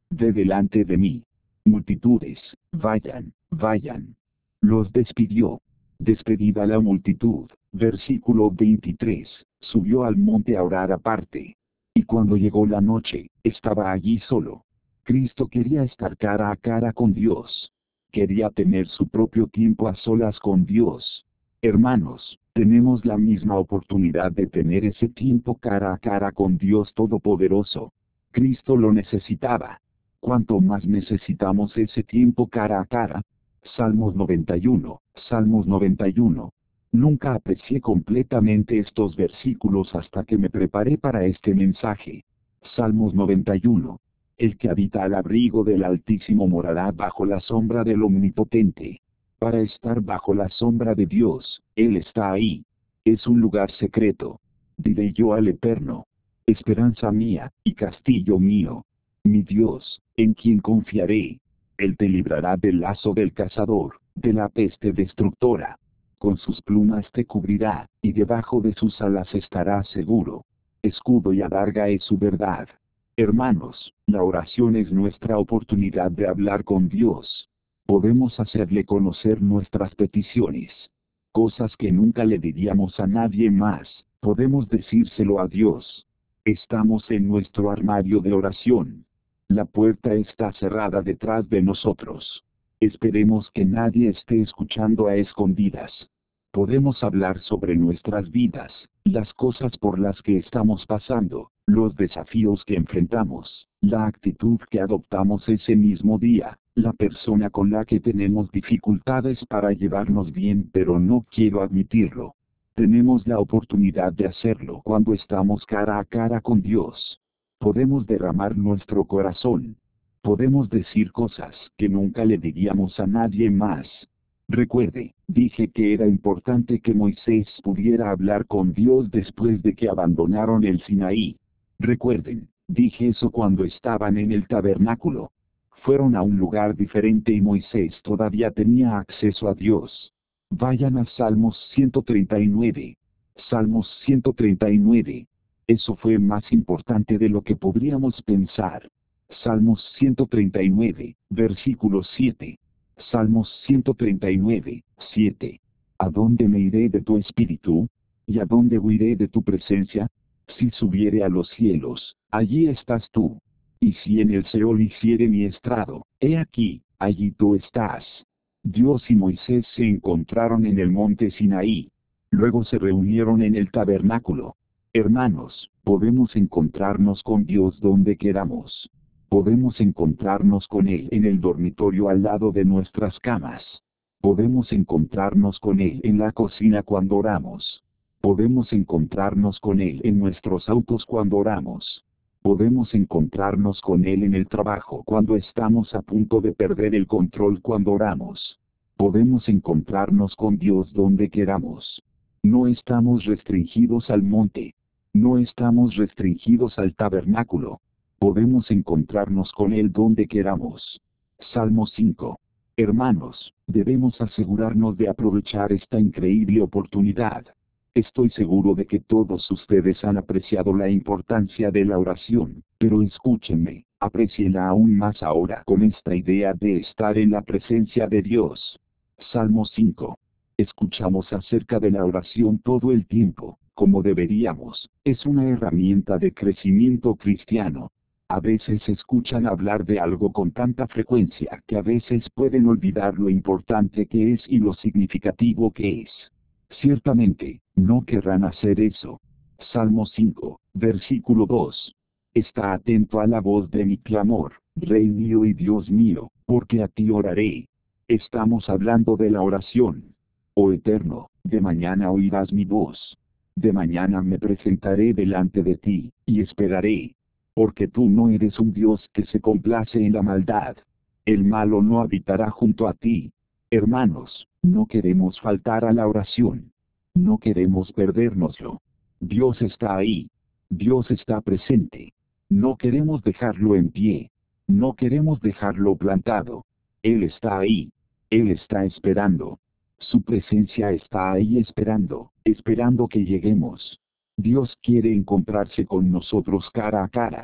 de delante de mí. Multitudes, vayan, vayan. Los despidió. Despedida la multitud, versículo veintitrés, subió al monte a orar aparte. Y cuando llegó la noche, estaba allí solo. Cristo quería estar cara a cara con Dios. Quería tener su propio tiempo a solas con Dios. Hermanos, tenemos la misma oportunidad de tener ese tiempo cara a cara con Dios Todopoderoso. Cristo lo necesitaba. ¿Cuánto más necesitamos ese tiempo cara a cara? Salmos noventa y uno, Salmos noventa y uno. Nunca aprecié completamente estos versículos hasta que me preparé para este mensaje. Salmos noventa y uno. El que habita al abrigo del Altísimo morará bajo la sombra del Omnipotente. Para estar bajo la sombra de Dios, Él está ahí. Es un lugar secreto. Diré yo al Eterno: esperanza mía, y castillo mío. Mi Dios, en quien confiaré. Él te librará del lazo del cazador, de la peste destructora. Con sus plumas te cubrirá, y debajo de sus alas estarás seguro. Escudo y adarga es su verdad. Hermanos, la oración es nuestra oportunidad de hablar con Dios. Podemos hacerle conocer nuestras peticiones. Cosas que nunca le diríamos a nadie más, podemos decírselo a Dios. Estamos en nuestro armario de oración. La puerta está cerrada detrás de nosotros. Esperemos que nadie esté escuchando a escondidas. Podemos hablar sobre nuestras vidas, las cosas por las que estamos pasando, los desafíos que enfrentamos, la actitud que adoptamos ese mismo día, la persona con la que tenemos dificultades para llevarnos bien pero no quiero admitirlo. Tenemos la oportunidad de hacerlo cuando estamos cara a cara con Dios. Podemos derramar nuestro corazón. Podemos decir cosas que nunca le diríamos a nadie más. Recuerde, dije que era importante que Moisés pudiera hablar con Dios después de que abandonaron el Sinaí. Recuerden, dije eso cuando estaban en el tabernáculo. Fueron a un lugar diferente y Moisés todavía tenía acceso a Dios. Vayan a Salmos ciento treinta y nueve. Salmos ciento treinta y nueve. Eso fue más importante de lo que podríamos pensar. Salmos ciento treinta y nueve, versículo siete. Salmos ciento treinta y nueve, siete. ¿A dónde me iré de tu espíritu? ¿Y a dónde huiré de tu presencia? Si subiere a los cielos, allí estás tú. Y si en el Seol hiciere mi estrado, he aquí, allí tú estás. Dios y Moisés se encontraron en el monte Sinaí. Luego se reunieron en el tabernáculo. Hermanos, podemos encontrarnos con Dios donde queramos. Podemos encontrarnos con Él en el dormitorio al lado de nuestras camas. Podemos encontrarnos con Él en la cocina cuando oramos. Podemos encontrarnos con Él en nuestros autos cuando oramos. Podemos encontrarnos con Él en el trabajo cuando estamos a punto de perder el control cuando oramos. Podemos encontrarnos con Dios donde queramos. No estamos restringidos al monte. No estamos restringidos al tabernáculo. Podemos encontrarnos con Él donde queramos. Salmo cinco. Hermanos, debemos asegurarnos de aprovechar esta increíble oportunidad. Estoy seguro de que todos ustedes han apreciado la importancia de la oración, pero escúchenme, aprécienla aún más ahora con esta idea de estar en la presencia de Dios. Salmo cinco. Escuchamos acerca de la oración todo el tiempo, como deberíamos. Es una herramienta de crecimiento cristiano. A veces escuchan hablar de algo con tanta frecuencia que a veces pueden olvidar lo importante que es y lo significativo que es. Ciertamente, no querrán hacer eso. Salmo cinco, versículo dos. Está atento a la voz de mi clamor, Rey mío y Dios mío, porque a ti oraré. Estamos hablando de la oración. Oh Eterno, de mañana oirás mi voz. De mañana me presentaré delante de ti, y esperaré. Porque tú no eres un Dios que se complace en la maldad. El malo no habitará junto a ti. Hermanos, no queremos faltar a la oración. No queremos perdérnoslo. Dios está ahí. Dios está presente. No queremos dejarlo en pie. No queremos dejarlo plantado. Él está ahí. Él está esperando. Su presencia está ahí esperando, esperando que lleguemos. Dios quiere encontrarse con nosotros cara a cara.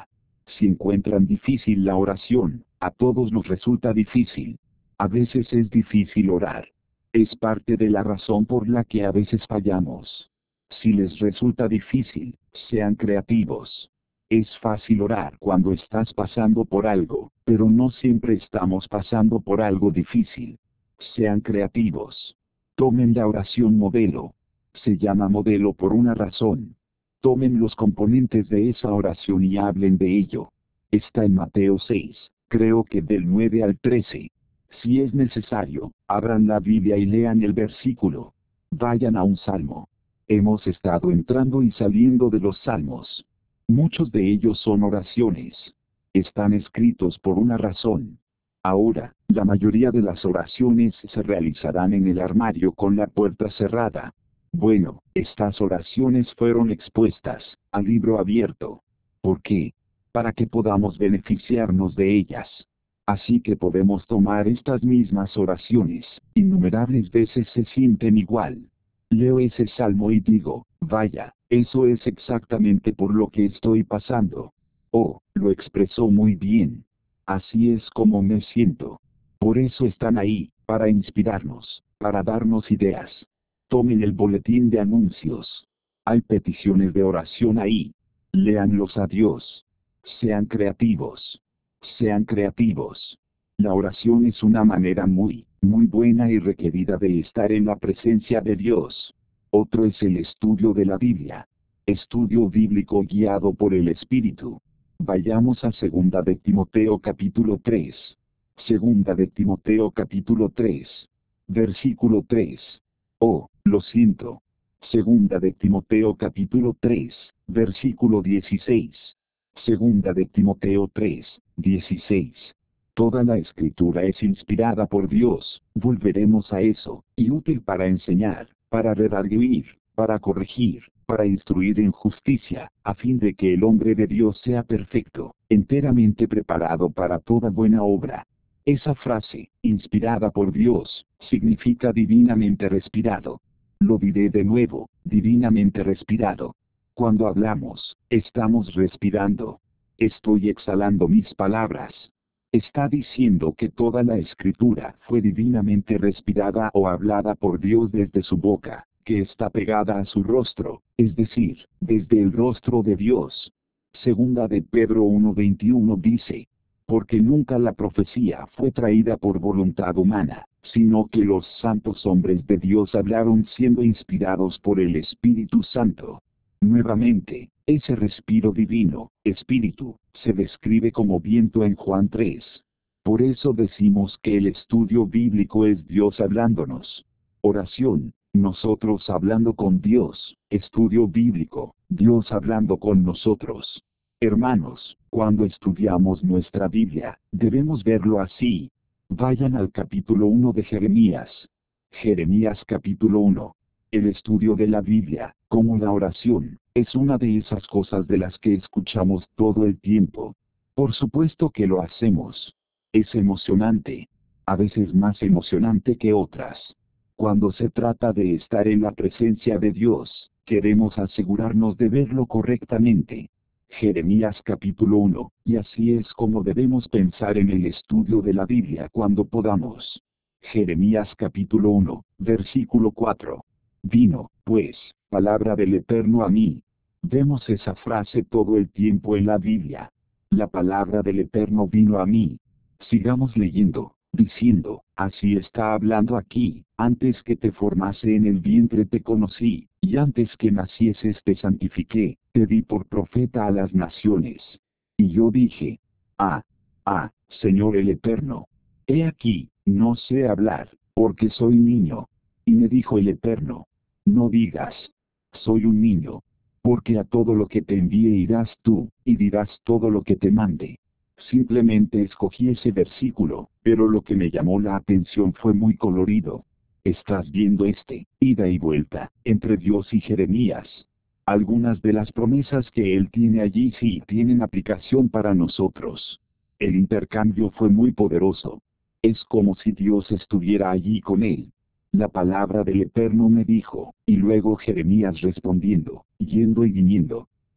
Si encuentran difícil la oración, a todos nos resulta difícil. A veces es difícil orar. Es parte de la razón por la que a veces fallamos. Si les resulta difícil, sean creativos. Es fácil orar cuando estás pasando por algo, pero no siempre estamos pasando por algo difícil. Sean creativos. Tomen la oración modelo. Se llama modelo por una razón. Tomen los componentes de esa oración y hablen de ello. Está en Mateo seis, creo que del nueve al trece. Si es necesario, abran la Biblia y lean el versículo. Vayan a un salmo. Hemos estado entrando y saliendo de los salmos. Muchos de ellos son oraciones. Están escritos por una razón. Ahora, la mayoría de las oraciones se realizarán en el armario con la puerta cerrada. Bueno, estas oraciones fueron expuestas al libro abierto. ¿Por qué? Para que podamos beneficiarnos de ellas. Así que podemos tomar estas mismas oraciones, innumerables veces se sienten igual. Leo ese salmo y digo, vaya, eso es exactamente por lo que estoy pasando. Oh, lo expresó muy bien. Así es como me siento. Por eso están ahí, para inspirarnos, para darnos ideas. Tomen el boletín de anuncios. Hay peticiones de oración ahí. Léanlos a Dios. Sean creativos. Sean creativos. La oración es una manera muy, muy buena y requerida de estar en la presencia de Dios. Otro es el estudio de la Biblia. Estudio bíblico guiado por el Espíritu. Vayamos a Segunda de Timoteo capítulo tres. Segunda de Timoteo capítulo tres. Versículo tres. Oh, lo siento. Segunda de Timoteo capítulo tres, versículo dieciséis. Segunda de Timoteo tres, dieciséis. Toda la escritura es inspirada por Dios, volveremos a eso, y útil para enseñar, para redarguir, para corregir, para instruir en justicia, a fin de que el hombre de Dios sea perfecto, enteramente preparado para toda buena obra. Esa frase, inspirada por Dios, significa divinamente respirado. Lo diré de nuevo, divinamente respirado. Cuando hablamos, estamos respirando. Estoy exhalando mis palabras. Está diciendo que toda la escritura fue divinamente respirada o hablada por Dios desde su boca, que está pegada a su rostro, es decir, desde el rostro de Dios. Segunda de Pedro uno veintiuno dice, porque nunca la profecía fue traída por voluntad humana, sino que los santos hombres de Dios hablaron siendo inspirados por el Espíritu Santo. Nuevamente, ese respiro divino, espíritu, se describe como viento en Juan tres. Por eso decimos que el estudio bíblico es Dios hablándonos. Oración, nosotros hablando con Dios, estudio bíblico, Dios hablando con nosotros. Hermanos, cuando estudiamos nuestra Biblia, debemos verlo así. Vayan al capítulo uno de Jeremías. Jeremías capítulo uno. El estudio de la Biblia, como la oración, es una de esas cosas de las que escuchamos todo el tiempo. Por supuesto que lo hacemos. Es emocionante. A veces más emocionante que otras. Cuando se trata de estar en la presencia de Dios, queremos asegurarnos de verlo correctamente. Jeremías capítulo uno, y así es como debemos pensar en el estudio de la Biblia cuando podamos. Jeremías capítulo uno, versículo cuatro. Vino, pues, palabra del Eterno a mí. Vemos esa frase todo el tiempo en la Biblia. La palabra del Eterno vino a mí. Sigamos leyendo, diciendo, así está hablando aquí, antes que te formase en el vientre te conocí, y antes que nacieses te santifiqué, te di por profeta a las naciones. Y yo dije, ah, ah, Señor el Eterno. He aquí, no sé hablar, porque soy niño. Y me dijo el Eterno, no digas, soy un niño, porque a todo lo que te envíe irás tú, y dirás todo lo que te mande. Simplemente escogí ese versículo, pero lo que me llamó la atención fue muy colorido. Estás viendo este, ida y vuelta, entre Dios y Jeremías. Algunas de las promesas que él tiene allí sí tienen aplicación para nosotros. El intercambio fue muy poderoso. Es como si Dios estuviera allí con él. La palabra del Eterno me dijo, y luego Jeremías respondiendo, yendo y viniendo.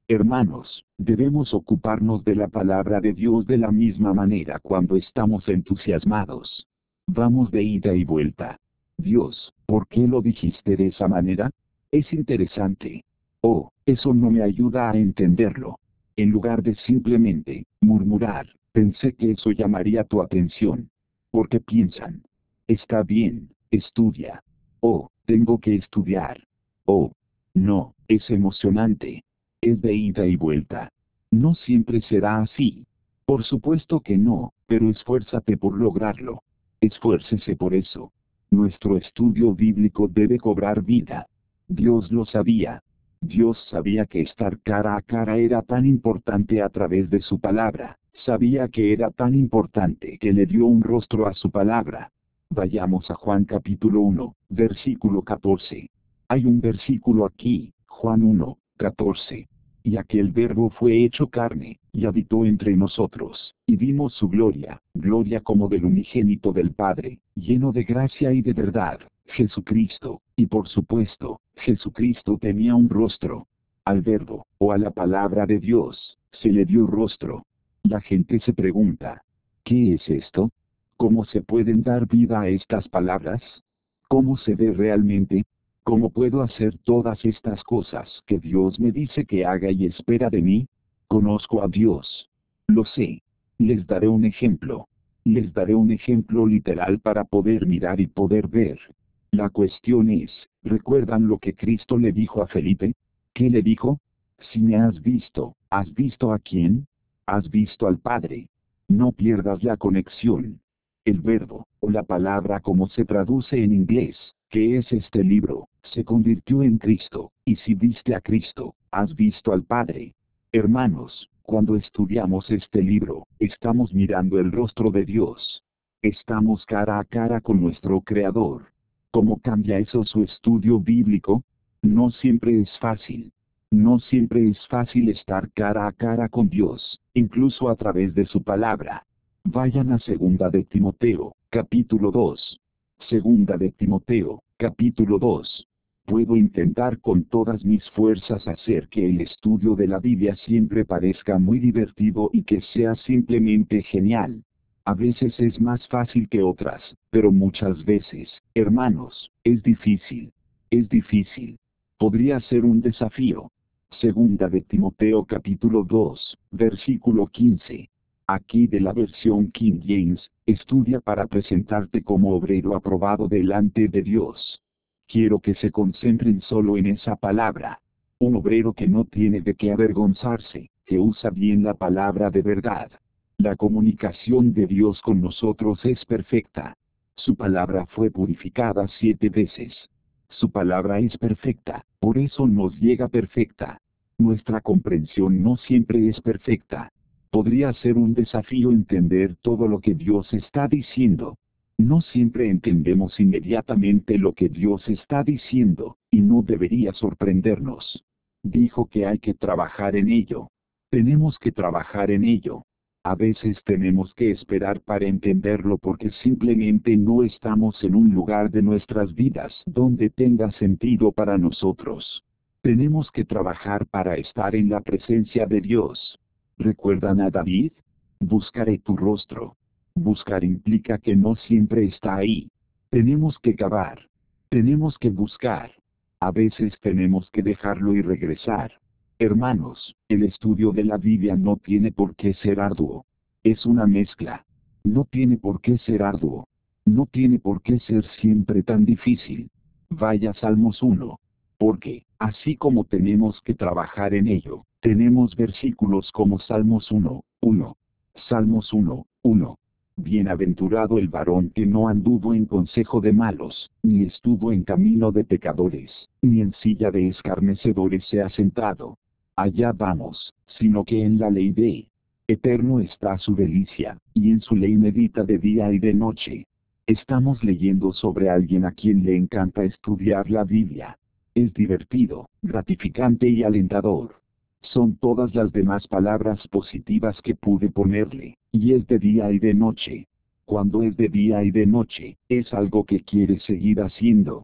Hermanos, debemos ocuparnos de la palabra de Dios de la misma manera cuando estamos entusiasmados. Vamos de ida y vuelta. Dios, ¿por qué lo dijiste de esa manera? Es interesante. Oh, eso no me ayuda a entenderlo. En lugar de simplemente murmurar, pensé que eso llamaría tu atención. Porque piensan. Está bien, estudia. Oh, tengo que estudiar. Oh, no, es emocionante. Es de ida y vuelta. No siempre será así. Por supuesto que no, pero esfuérzate por lograrlo. Esfuércese por eso. Nuestro estudio bíblico debe cobrar vida. Dios lo sabía. Dios sabía que estar cara a cara era tan importante a través de su palabra. Sabía que era tan importante que le dio un rostro a su palabra. Vayamos a Juan capítulo uno, versículo catorce. Hay un versículo aquí, Juan uno, catorce. Y aquel verbo fue hecho carne, y habitó entre nosotros, y vimos su gloria, gloria como del unigénito del Padre, lleno de gracia y de verdad, Jesucristo, y por supuesto, Jesucristo tenía un rostro. Al verbo, o a la palabra de Dios, se le dio rostro. La gente se pregunta, ¿qué es esto? ¿Cómo se pueden dar vida a estas palabras? ¿Cómo se ve realmente? ¿Cómo puedo hacer todas estas cosas que Dios me dice que haga y espera de mí? Conozco a Dios. Lo sé. Les daré un ejemplo. Les daré un ejemplo literal para poder mirar y poder ver. La cuestión es, ¿recuerdan lo que Cristo le dijo a Felipe? ¿Qué le dijo? Si me has visto, ¿has visto a quién? Has visto al Padre. No pierdas la conexión. El verbo, o la palabra como se traduce en inglés, que es este libro, se convirtió en Cristo, y si viste a Cristo, has visto al Padre. Hermanos, cuando estudiamos este libro, estamos mirando el rostro de Dios. Estamos cara a cara con nuestro Creador. ¿Cómo cambia eso su estudio bíblico? No siempre es fácil. No siempre es fácil estar cara a cara con Dios, incluso a través de su palabra. Vayan a Segunda de Timoteo, capítulo dos. Segunda de Timoteo, capítulo dos. Puedo intentar con todas mis fuerzas hacer que el estudio de la Biblia siempre parezca muy divertido y que sea simplemente genial. A veces es más fácil que otras, pero muchas veces, hermanos, es difícil. Es difícil. Podría ser un desafío. Segunda de Timoteo capítulo dos, versículo quince. Aquí de la versión King James, estudia para presentarte como obrero aprobado delante de Dios. Quiero que se concentren solo en esa palabra. Un obrero que no tiene de qué avergonzarse, que usa bien la palabra de verdad. La comunicación de Dios con nosotros es perfecta. Su palabra fue purificada siete veces. Su palabra es perfecta, por eso nos llega perfecta. Nuestra comprensión no siempre es perfecta. Podría ser un desafío entender todo lo que Dios está diciendo. No siempre entendemos inmediatamente lo que Dios está diciendo, y no debería sorprendernos. Dijo que hay que trabajar en ello. Tenemos que trabajar en ello. A veces tenemos que esperar para entenderlo porque simplemente no estamos en un lugar de nuestras vidas donde tenga sentido para nosotros. Tenemos que trabajar para estar en la presencia de Dios. ¿Recuerdan a David? Buscaré tu rostro. Buscar implica que no siempre está ahí. Tenemos que cavar. Tenemos que buscar. A veces tenemos que dejarlo y regresar. Hermanos, el estudio de la Biblia no tiene por qué ser arduo. Es una mezcla. No tiene por qué ser arduo. No tiene por qué ser siempre tan difícil. Vaya Salmos uno. Porque, así como tenemos que trabajar en ello, tenemos versículos como Salmos uno, uno. Salmos uno, uno. Bienaventurado el varón que no anduvo en consejo de malos, ni estuvo en camino de pecadores, ni en silla de escarnecedores se ha sentado. Allá vamos, sino que en la ley de Eterno está su delicia, y en su ley medita de día y de noche. Estamos leyendo sobre alguien a quien le encanta estudiar la Biblia. Es divertido, gratificante y alentador. Son todas las demás palabras positivas que pude ponerle, y es de día y de noche. Cuando es de día y de noche, es algo que quiere seguir haciendo.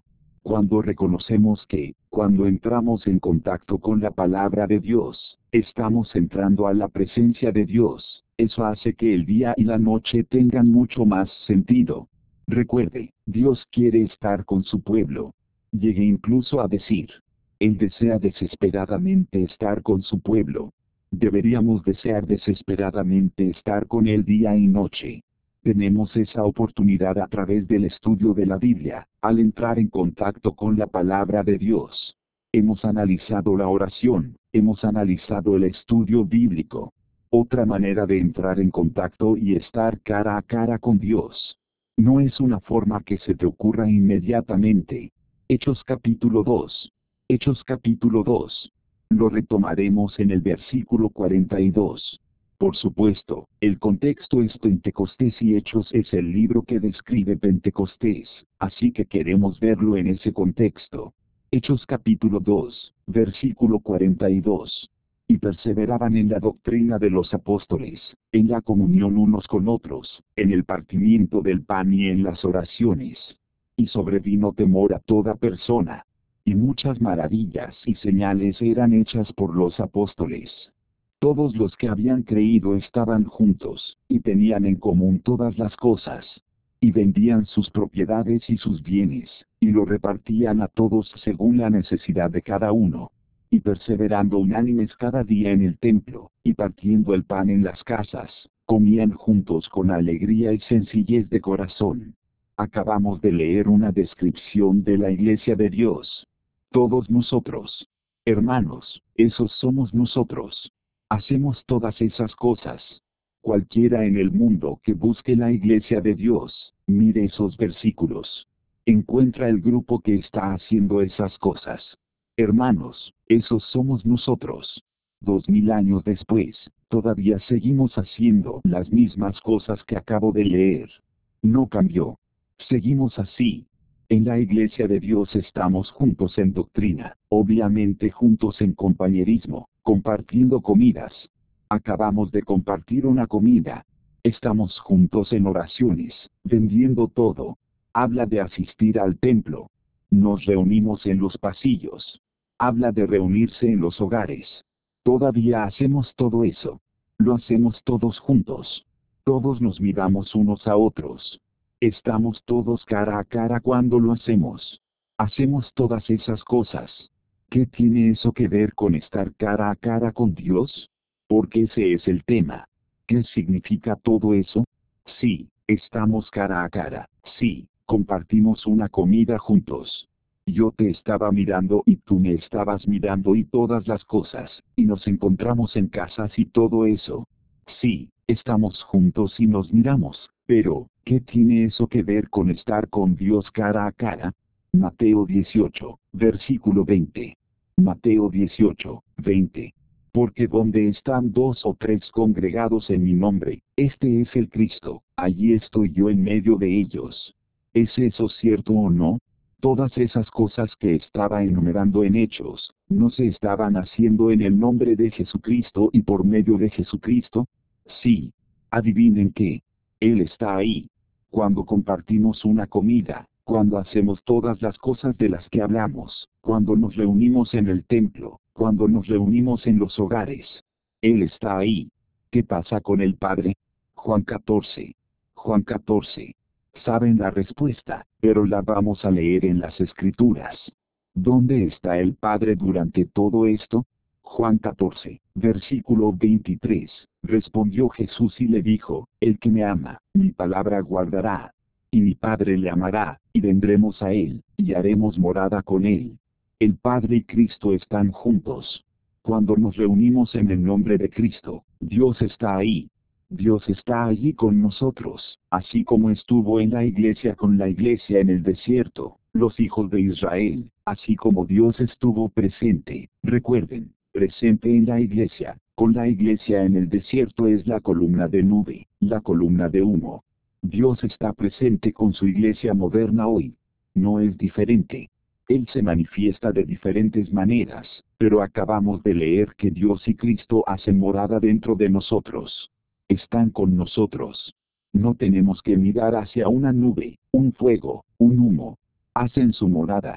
Cuando reconocemos que, cuando entramos en contacto con la palabra de Dios, estamos entrando a la presencia de Dios, eso hace que el día y la noche tengan mucho más sentido. Recuerde, Dios quiere estar con su pueblo. Llegué incluso a decir, Él desea desesperadamente estar con su pueblo. Deberíamos desear desesperadamente estar con Él día y noche. Tenemos esa oportunidad a través del estudio de la Biblia, al entrar en contacto con la palabra de Dios. Hemos analizado la oración, hemos analizado el estudio bíblico. Otra manera de entrar en contacto y estar cara a cara con Dios. No es una forma que se te ocurra inmediatamente. Hechos capítulo dos. Hechos capítulo dos. Lo retomaremos en el versículo cuarenta y dos. Por supuesto, el contexto es Pentecostés y Hechos es el libro que describe Pentecostés, así que queremos verlo en ese contexto. Hechos capítulo dos, versículo cuarenta y dos. Y perseveraban en la doctrina de los apóstoles, en la comunión unos con otros, en el partimiento del pan y en las oraciones. Y sobrevino temor a toda persona. Y muchas maravillas y señales eran hechas por los apóstoles. Todos los que habían creído estaban juntos, y tenían en común todas las cosas. Y vendían sus propiedades y sus bienes, y lo repartían a todos según la necesidad de cada uno. Y perseverando unánimes cada día en el templo, y partiendo el pan en las casas, comían juntos con alegría y sencillez de corazón. Acabamos de leer una descripción de la iglesia de Dios. Todos nosotros. Hermanos, esos somos nosotros. Hacemos todas esas cosas. Cualquiera en el mundo que busque la iglesia de Dios, mire esos versículos. Encuentra el grupo que está haciendo esas cosas. Hermanos, esos somos nosotros. Dos mil años después, todavía seguimos haciendo las mismas cosas que acabo de leer. No cambió. Seguimos así. En la iglesia de Dios estamos juntos en doctrina, obviamente juntos en compañerismo, compartiendo comidas. Acabamos de compartir una comida. Estamos juntos en oraciones, vendiendo todo. Habla de asistir al templo. Nos reunimos en los pasillos. Habla de reunirse en los hogares. Todavía hacemos todo eso. Lo hacemos todos juntos. Todos nos miramos unos a otros. Estamos todos cara a cara cuando lo hacemos. Hacemos todas esas cosas. ¿Qué tiene eso que ver con estar cara a cara con Dios? Porque ese es el tema. ¿Qué significa todo eso? Sí, estamos cara a cara. Sí, compartimos una comida juntos. Yo te estaba mirando y tú me estabas mirando y todas las cosas, y nos encontramos en casas y todo eso. Sí, estamos juntos y nos miramos, pero, ¿qué tiene eso que ver con estar con Dios cara a cara? Mateo dieciocho, versículo veinte. Mateo dieciocho, veinte. Porque donde están dos o tres congregados en mi nombre, este es el Cristo, allí estoy yo en medio de ellos. ¿Es eso cierto o no? Todas esas cosas que estaba enumerando en Hechos, ¿no se estaban haciendo en el nombre de Jesucristo y por medio de Jesucristo? Sí. Adivinen qué. Él está ahí. Cuando compartimos una comida, cuando hacemos todas las cosas de las que hablamos, cuando nos reunimos en el templo, cuando nos reunimos en los hogares. Él está ahí. ¿Qué pasa con el Padre? Juan catorce. Juan catorce. Saben la respuesta, pero la vamos a leer en las Escrituras. ¿Dónde está el Padre durante todo esto? Juan catorce, versículo veintitrés. Respondió Jesús y le dijo, el que me ama, mi palabra guardará. Y mi Padre le amará, y vendremos a él, y haremos morada con él. El Padre y Cristo están juntos. Cuando nos reunimos en el nombre de Cristo, Dios está ahí. Dios está allí con nosotros, así como estuvo en la iglesia con la iglesia en el desierto, los hijos de Israel, así como Dios estuvo presente, recuerden, presente en la iglesia, con la iglesia en el desierto es la columna de nube, la columna de humo. Dios está presente con su iglesia moderna hoy. No es diferente. Él se manifiesta de diferentes maneras, pero acabamos de leer que Dios y Cristo hacen morada dentro de nosotros. Están con nosotros. No tenemos que mirar hacia una nube, un fuego, un humo. Hacen su morada.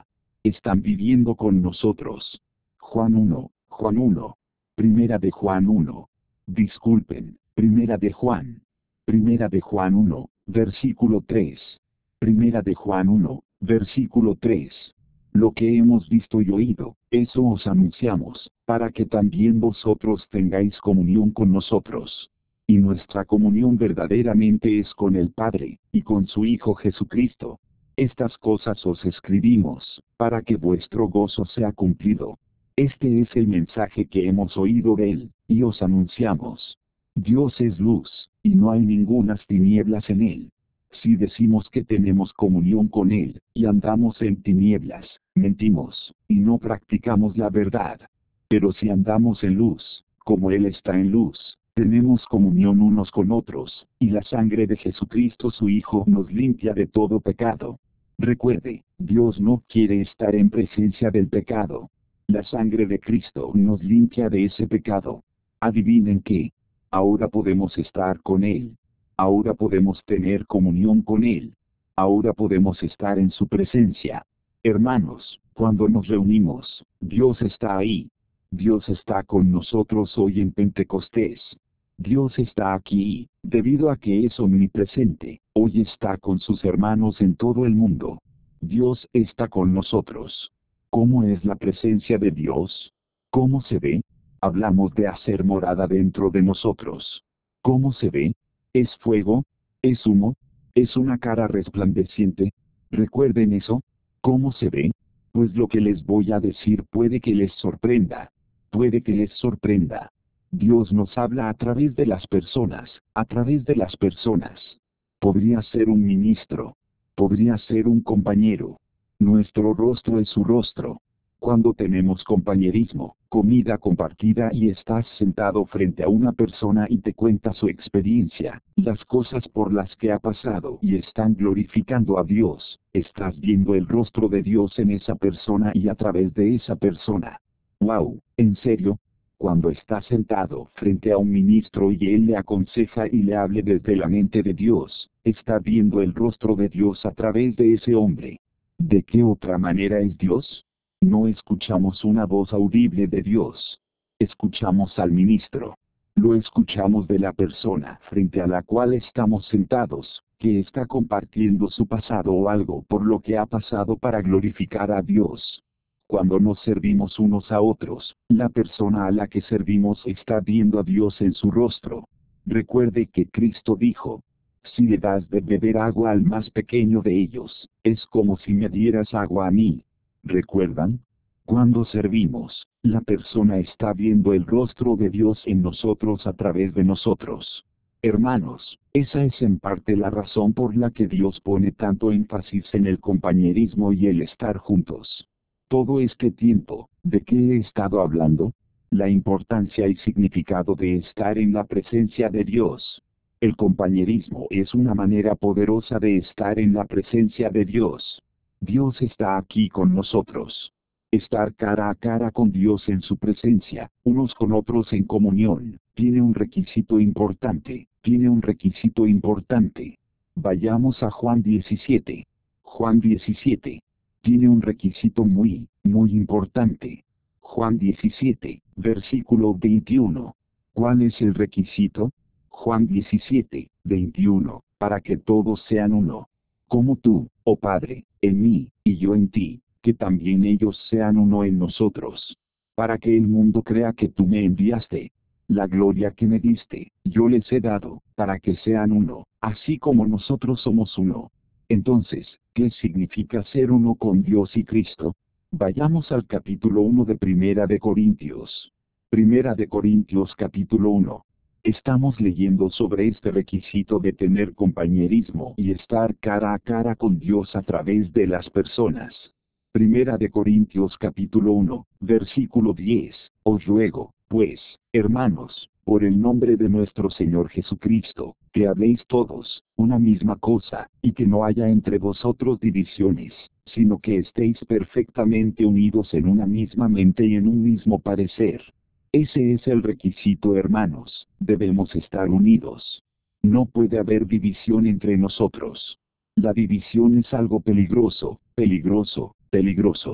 están viviendo con nosotros. Juan uno, Juan uno. Primera de Juan uno. Disculpen, Primera de Juan. Primera de Juan uno, versículo tres. Primera de Juan uno, versículo tres. Lo que hemos visto y oído, eso os anunciamos, para que también vosotros tengáis comunión con nosotros. Y nuestra comunión verdaderamente es con el Padre, y con su Hijo Jesucristo. Estas cosas os escribimos, para que vuestro gozo sea cumplido. Este es el mensaje que hemos oído de él, y os anunciamos. Dios es luz, y no hay ningunas tinieblas en él. Si decimos que tenemos comunión con él, y andamos en tinieblas, mentimos, y no practicamos la verdad. Pero si andamos en luz, como él está en luz, tenemos comunión unos con otros, y la sangre de Jesucristo su Hijo nos limpia de todo pecado. Recuerde, Dios no quiere estar en presencia del pecado. La sangre de Cristo nos limpia de ese pecado. Adivinen qué. Ahora podemos estar con Él. Ahora podemos tener comunión con Él. Ahora podemos estar en su presencia. Hermanos, cuando nos reunimos, Dios está ahí. Dios está con nosotros hoy en Pentecostés. Dios está aquí, debido a que es omnipresente, hoy está con sus hermanos en todo el mundo. Dios está con nosotros. ¿Cómo es la presencia de Dios? ¿Cómo se ve? Hablamos de hacer morada dentro de nosotros. ¿Cómo se ve? ¿Es fuego? ¿Es humo? ¿Es una cara resplandeciente? ¿Recuerden eso? ¿Cómo se ve? Pues lo que les voy a decir puede que les sorprenda. Puede que les sorprenda. Dios nos habla a través de las personas, a través de las personas. Podría ser un ministro. Podría ser un compañero. Nuestro rostro es su rostro. Cuando tenemos compañerismo, comida compartida y estás sentado frente a una persona y te cuenta su experiencia, las cosas por las que ha pasado y están glorificando a Dios, estás viendo el rostro de Dios en esa persona y a través de esa persona. ¡Wow! ¿En serio? Cuando está sentado frente a un ministro y él le aconseja y le hable desde la mente de Dios, está viendo el rostro de Dios a través de ese hombre. ¿De qué otra manera es Dios? No escuchamos una voz audible de Dios. Escuchamos al ministro. Lo escuchamos de la persona frente a la cual estamos sentados, que está compartiendo su pasado o algo por lo que ha pasado para glorificar a Dios. Cuando nos servimos unos a otros, la persona a la que servimos está viendo a Dios en su rostro. Recuerde que Cristo dijo, si le das de beber agua al más pequeño de ellos, es como si me dieras agua a mí. ¿Recuerdan? Cuando servimos, la persona está viendo el rostro de Dios en nosotros a través de nosotros. Hermanos, esa es en parte la razón por la que Dios pone tanto énfasis en el compañerismo y el estar juntos. Todo este tiempo, ¿de qué he estado hablando? La importancia y significado de estar en la presencia de Dios. El compañerismo es una manera poderosa de estar en la presencia de Dios. Dios está aquí con nosotros. Estar cara a cara con Dios en su presencia, unos con otros en comunión, tiene un requisito importante, tiene un requisito importante. Vayamos a Juan diecisiete. Juan diecisiete. Tiene un requisito muy, muy importante. Juan diecisiete, versículo veintiuno. ¿Cuál es el requisito? Juan diecisiete, veintiuno, para que todos sean uno. Como tú, oh Padre, en mí, y yo en ti, que también ellos sean uno en nosotros. Para que el mundo crea que tú me enviaste. La gloria que me diste, yo les he dado, para que sean uno, así como nosotros somos uno. Entonces, ¿qué significa ser uno con Dios y Cristo? Vayamos al capítulo uno de Primera de Corintios. Primera de Corintios capítulo uno. Estamos leyendo sobre este requisito de tener compañerismo y estar cara a cara con Dios a través de las personas. Primera de Corintios capítulo uno, versículo diez. Os ruego, pues, hermanos, por el nombre de nuestro Señor Jesucristo, que habléis todos una misma cosa, y que no haya entre vosotros divisiones, sino que estéis perfectamente unidos en una misma mente y en un mismo parecer. Ese es el requisito, hermanos, debemos estar unidos. No puede haber división entre nosotros. La división es algo peligroso, peligroso, peligroso.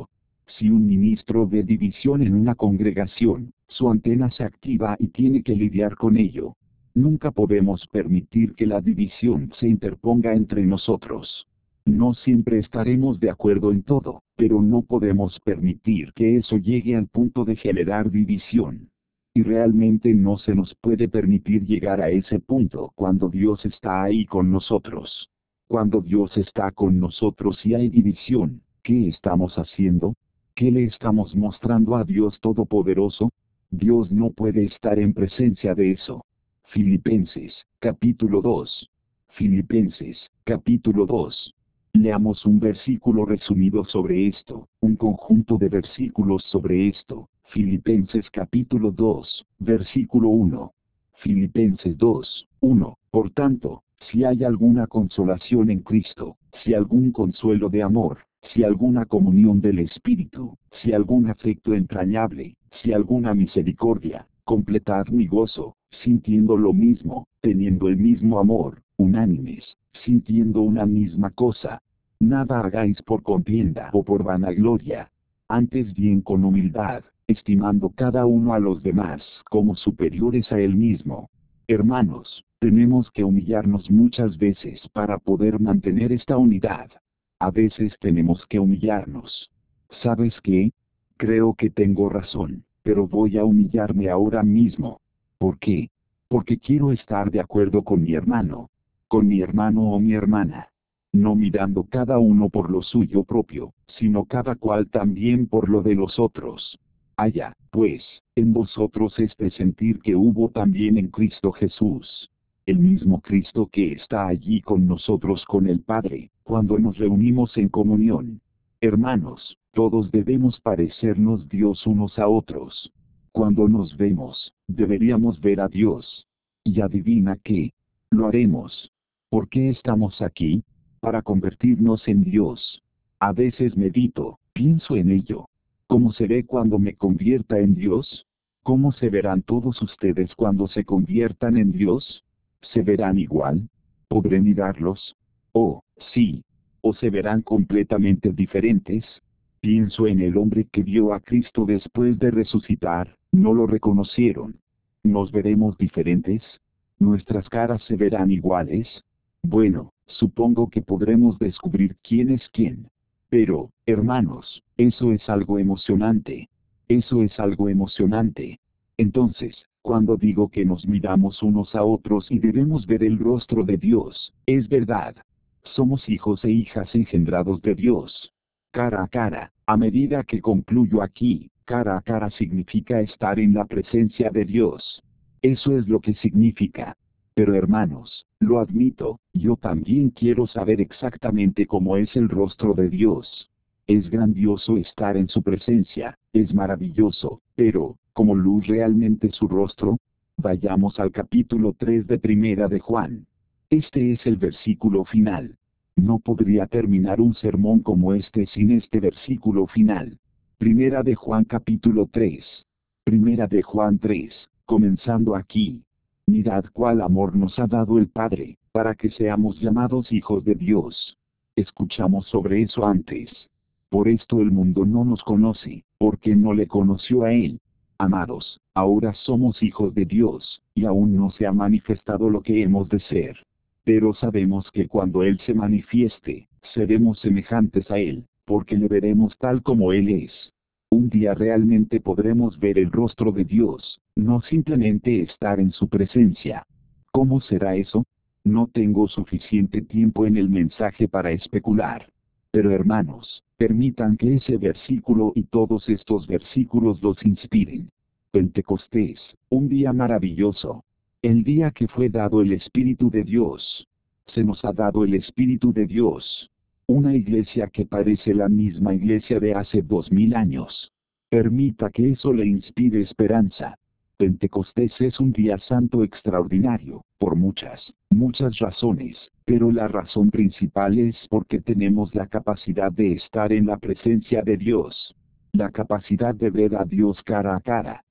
Si un ministro ve división en una congregación, su antena se activa y tiene que lidiar con ello. Nunca podemos permitir que la división se interponga entre nosotros. No siempre estaremos de acuerdo en todo, pero no podemos permitir que eso llegue al punto de generar división. Y realmente no se nos puede permitir llegar a ese punto cuando Dios está ahí con nosotros. Cuando Dios está con nosotros y hay división, ¿qué estamos haciendo? ¿Qué le estamos mostrando a Dios Todopoderoso? Dios no puede estar en presencia de eso. Filipenses, capítulo dos. Filipenses, capítulo dos. Leamos un versículo resumido sobre esto, un conjunto de versículos sobre esto. Filipenses capítulo dos, versículo uno. Filipenses dos, uno. Por tanto, si hay alguna consolación en Cristo, si algún consuelo de amor, si alguna comunión del Espíritu, si algún afecto entrañable, si alguna misericordia, completad mi gozo, sintiendo lo mismo, teniendo el mismo amor, unánimes, sintiendo una misma cosa. Nada hagáis por contienda o por vanagloria. Antes bien con humildad, estimando cada uno a los demás como superiores a él mismo. Hermanos, tenemos que humillarnos muchas veces para poder mantener esta unidad. A veces tenemos que humillarnos. ¿Sabes qué? Creo que tengo razón, pero voy a humillarme ahora mismo. ¿Por qué? Porque quiero estar de acuerdo con mi hermano, con mi hermano o mi hermana. No mirando cada uno por lo suyo propio, sino cada cual también por lo de los otros. Haya, pues, en vosotros este sentir que hubo también en Cristo Jesús. El mismo Cristo que está allí con nosotros con el Padre, cuando nos reunimos en comunión. Hermanos, todos debemos parecernos Dios unos a otros. Cuando nos vemos, deberíamos ver a Dios. Y adivina qué. Lo haremos. ¿Por qué estamos aquí? Para convertirnos en Dios. A veces medito, pienso en ello. ¿Cómo seré cuando me convierta en Dios? ¿Cómo se verán todos ustedes cuando se conviertan en Dios? ¿Se verán igual? ¿Podré mirarlos? Oh, sí. ¿O se verán completamente diferentes? Pienso en el hombre que vio a Cristo después de resucitar, no lo reconocieron. ¿Nos veremos diferentes? ¿Nuestras caras se verán iguales? Bueno, supongo que podremos descubrir quién es quién. Pero, hermanos, eso es algo emocionante. Eso es algo emocionante. Entonces, cuando digo que nos miramos unos a otros y debemos ver el rostro de Dios, es verdad. Somos hijos e hijas engendrados de Dios. Cara a cara, a medida que concluyo aquí, cara a cara significa estar en la presencia de Dios. Eso es lo que significa. Pero hermanos, lo admito, yo también quiero saber exactamente cómo es el rostro de Dios. Es grandioso estar en su presencia, es maravilloso, pero, ¿cómo luz realmente su rostro? Vayamos al capítulo tres de Primera de Juan. Este es el versículo final. No podría terminar un sermón como este sin este versículo final. Primera de Juan capítulo tres. Primera de Juan tres, comenzando aquí. Mirad cuál amor nos ha dado el Padre, para que seamos llamados hijos de Dios. Escuchamos sobre eso antes. Por esto el mundo no nos conoce, porque no le conoció a Él. Amados, ahora somos hijos de Dios, y aún no se ha manifestado lo que hemos de ser. Pero sabemos que cuando Él se manifieste, seremos semejantes a Él, porque le veremos tal como Él es. Un día realmente podremos ver el rostro de Dios, no simplemente estar en su presencia. ¿Cómo será eso? No tengo suficiente tiempo en el mensaje para especular. Pero hermanos, permitan que ese versículo y todos estos versículos los inspiren. Pentecostés, un día maravilloso. El día que fue dado el Espíritu de Dios. Se nos ha dado el Espíritu de Dios. Una iglesia que parece la misma iglesia de hace dos mil años. Permita que eso le inspire esperanza. Pentecostés es un día santo extraordinario, por muchas, muchas razones, pero la razón principal es porque tenemos la capacidad de estar en la presencia de Dios. La capacidad de ver a Dios cara a cara.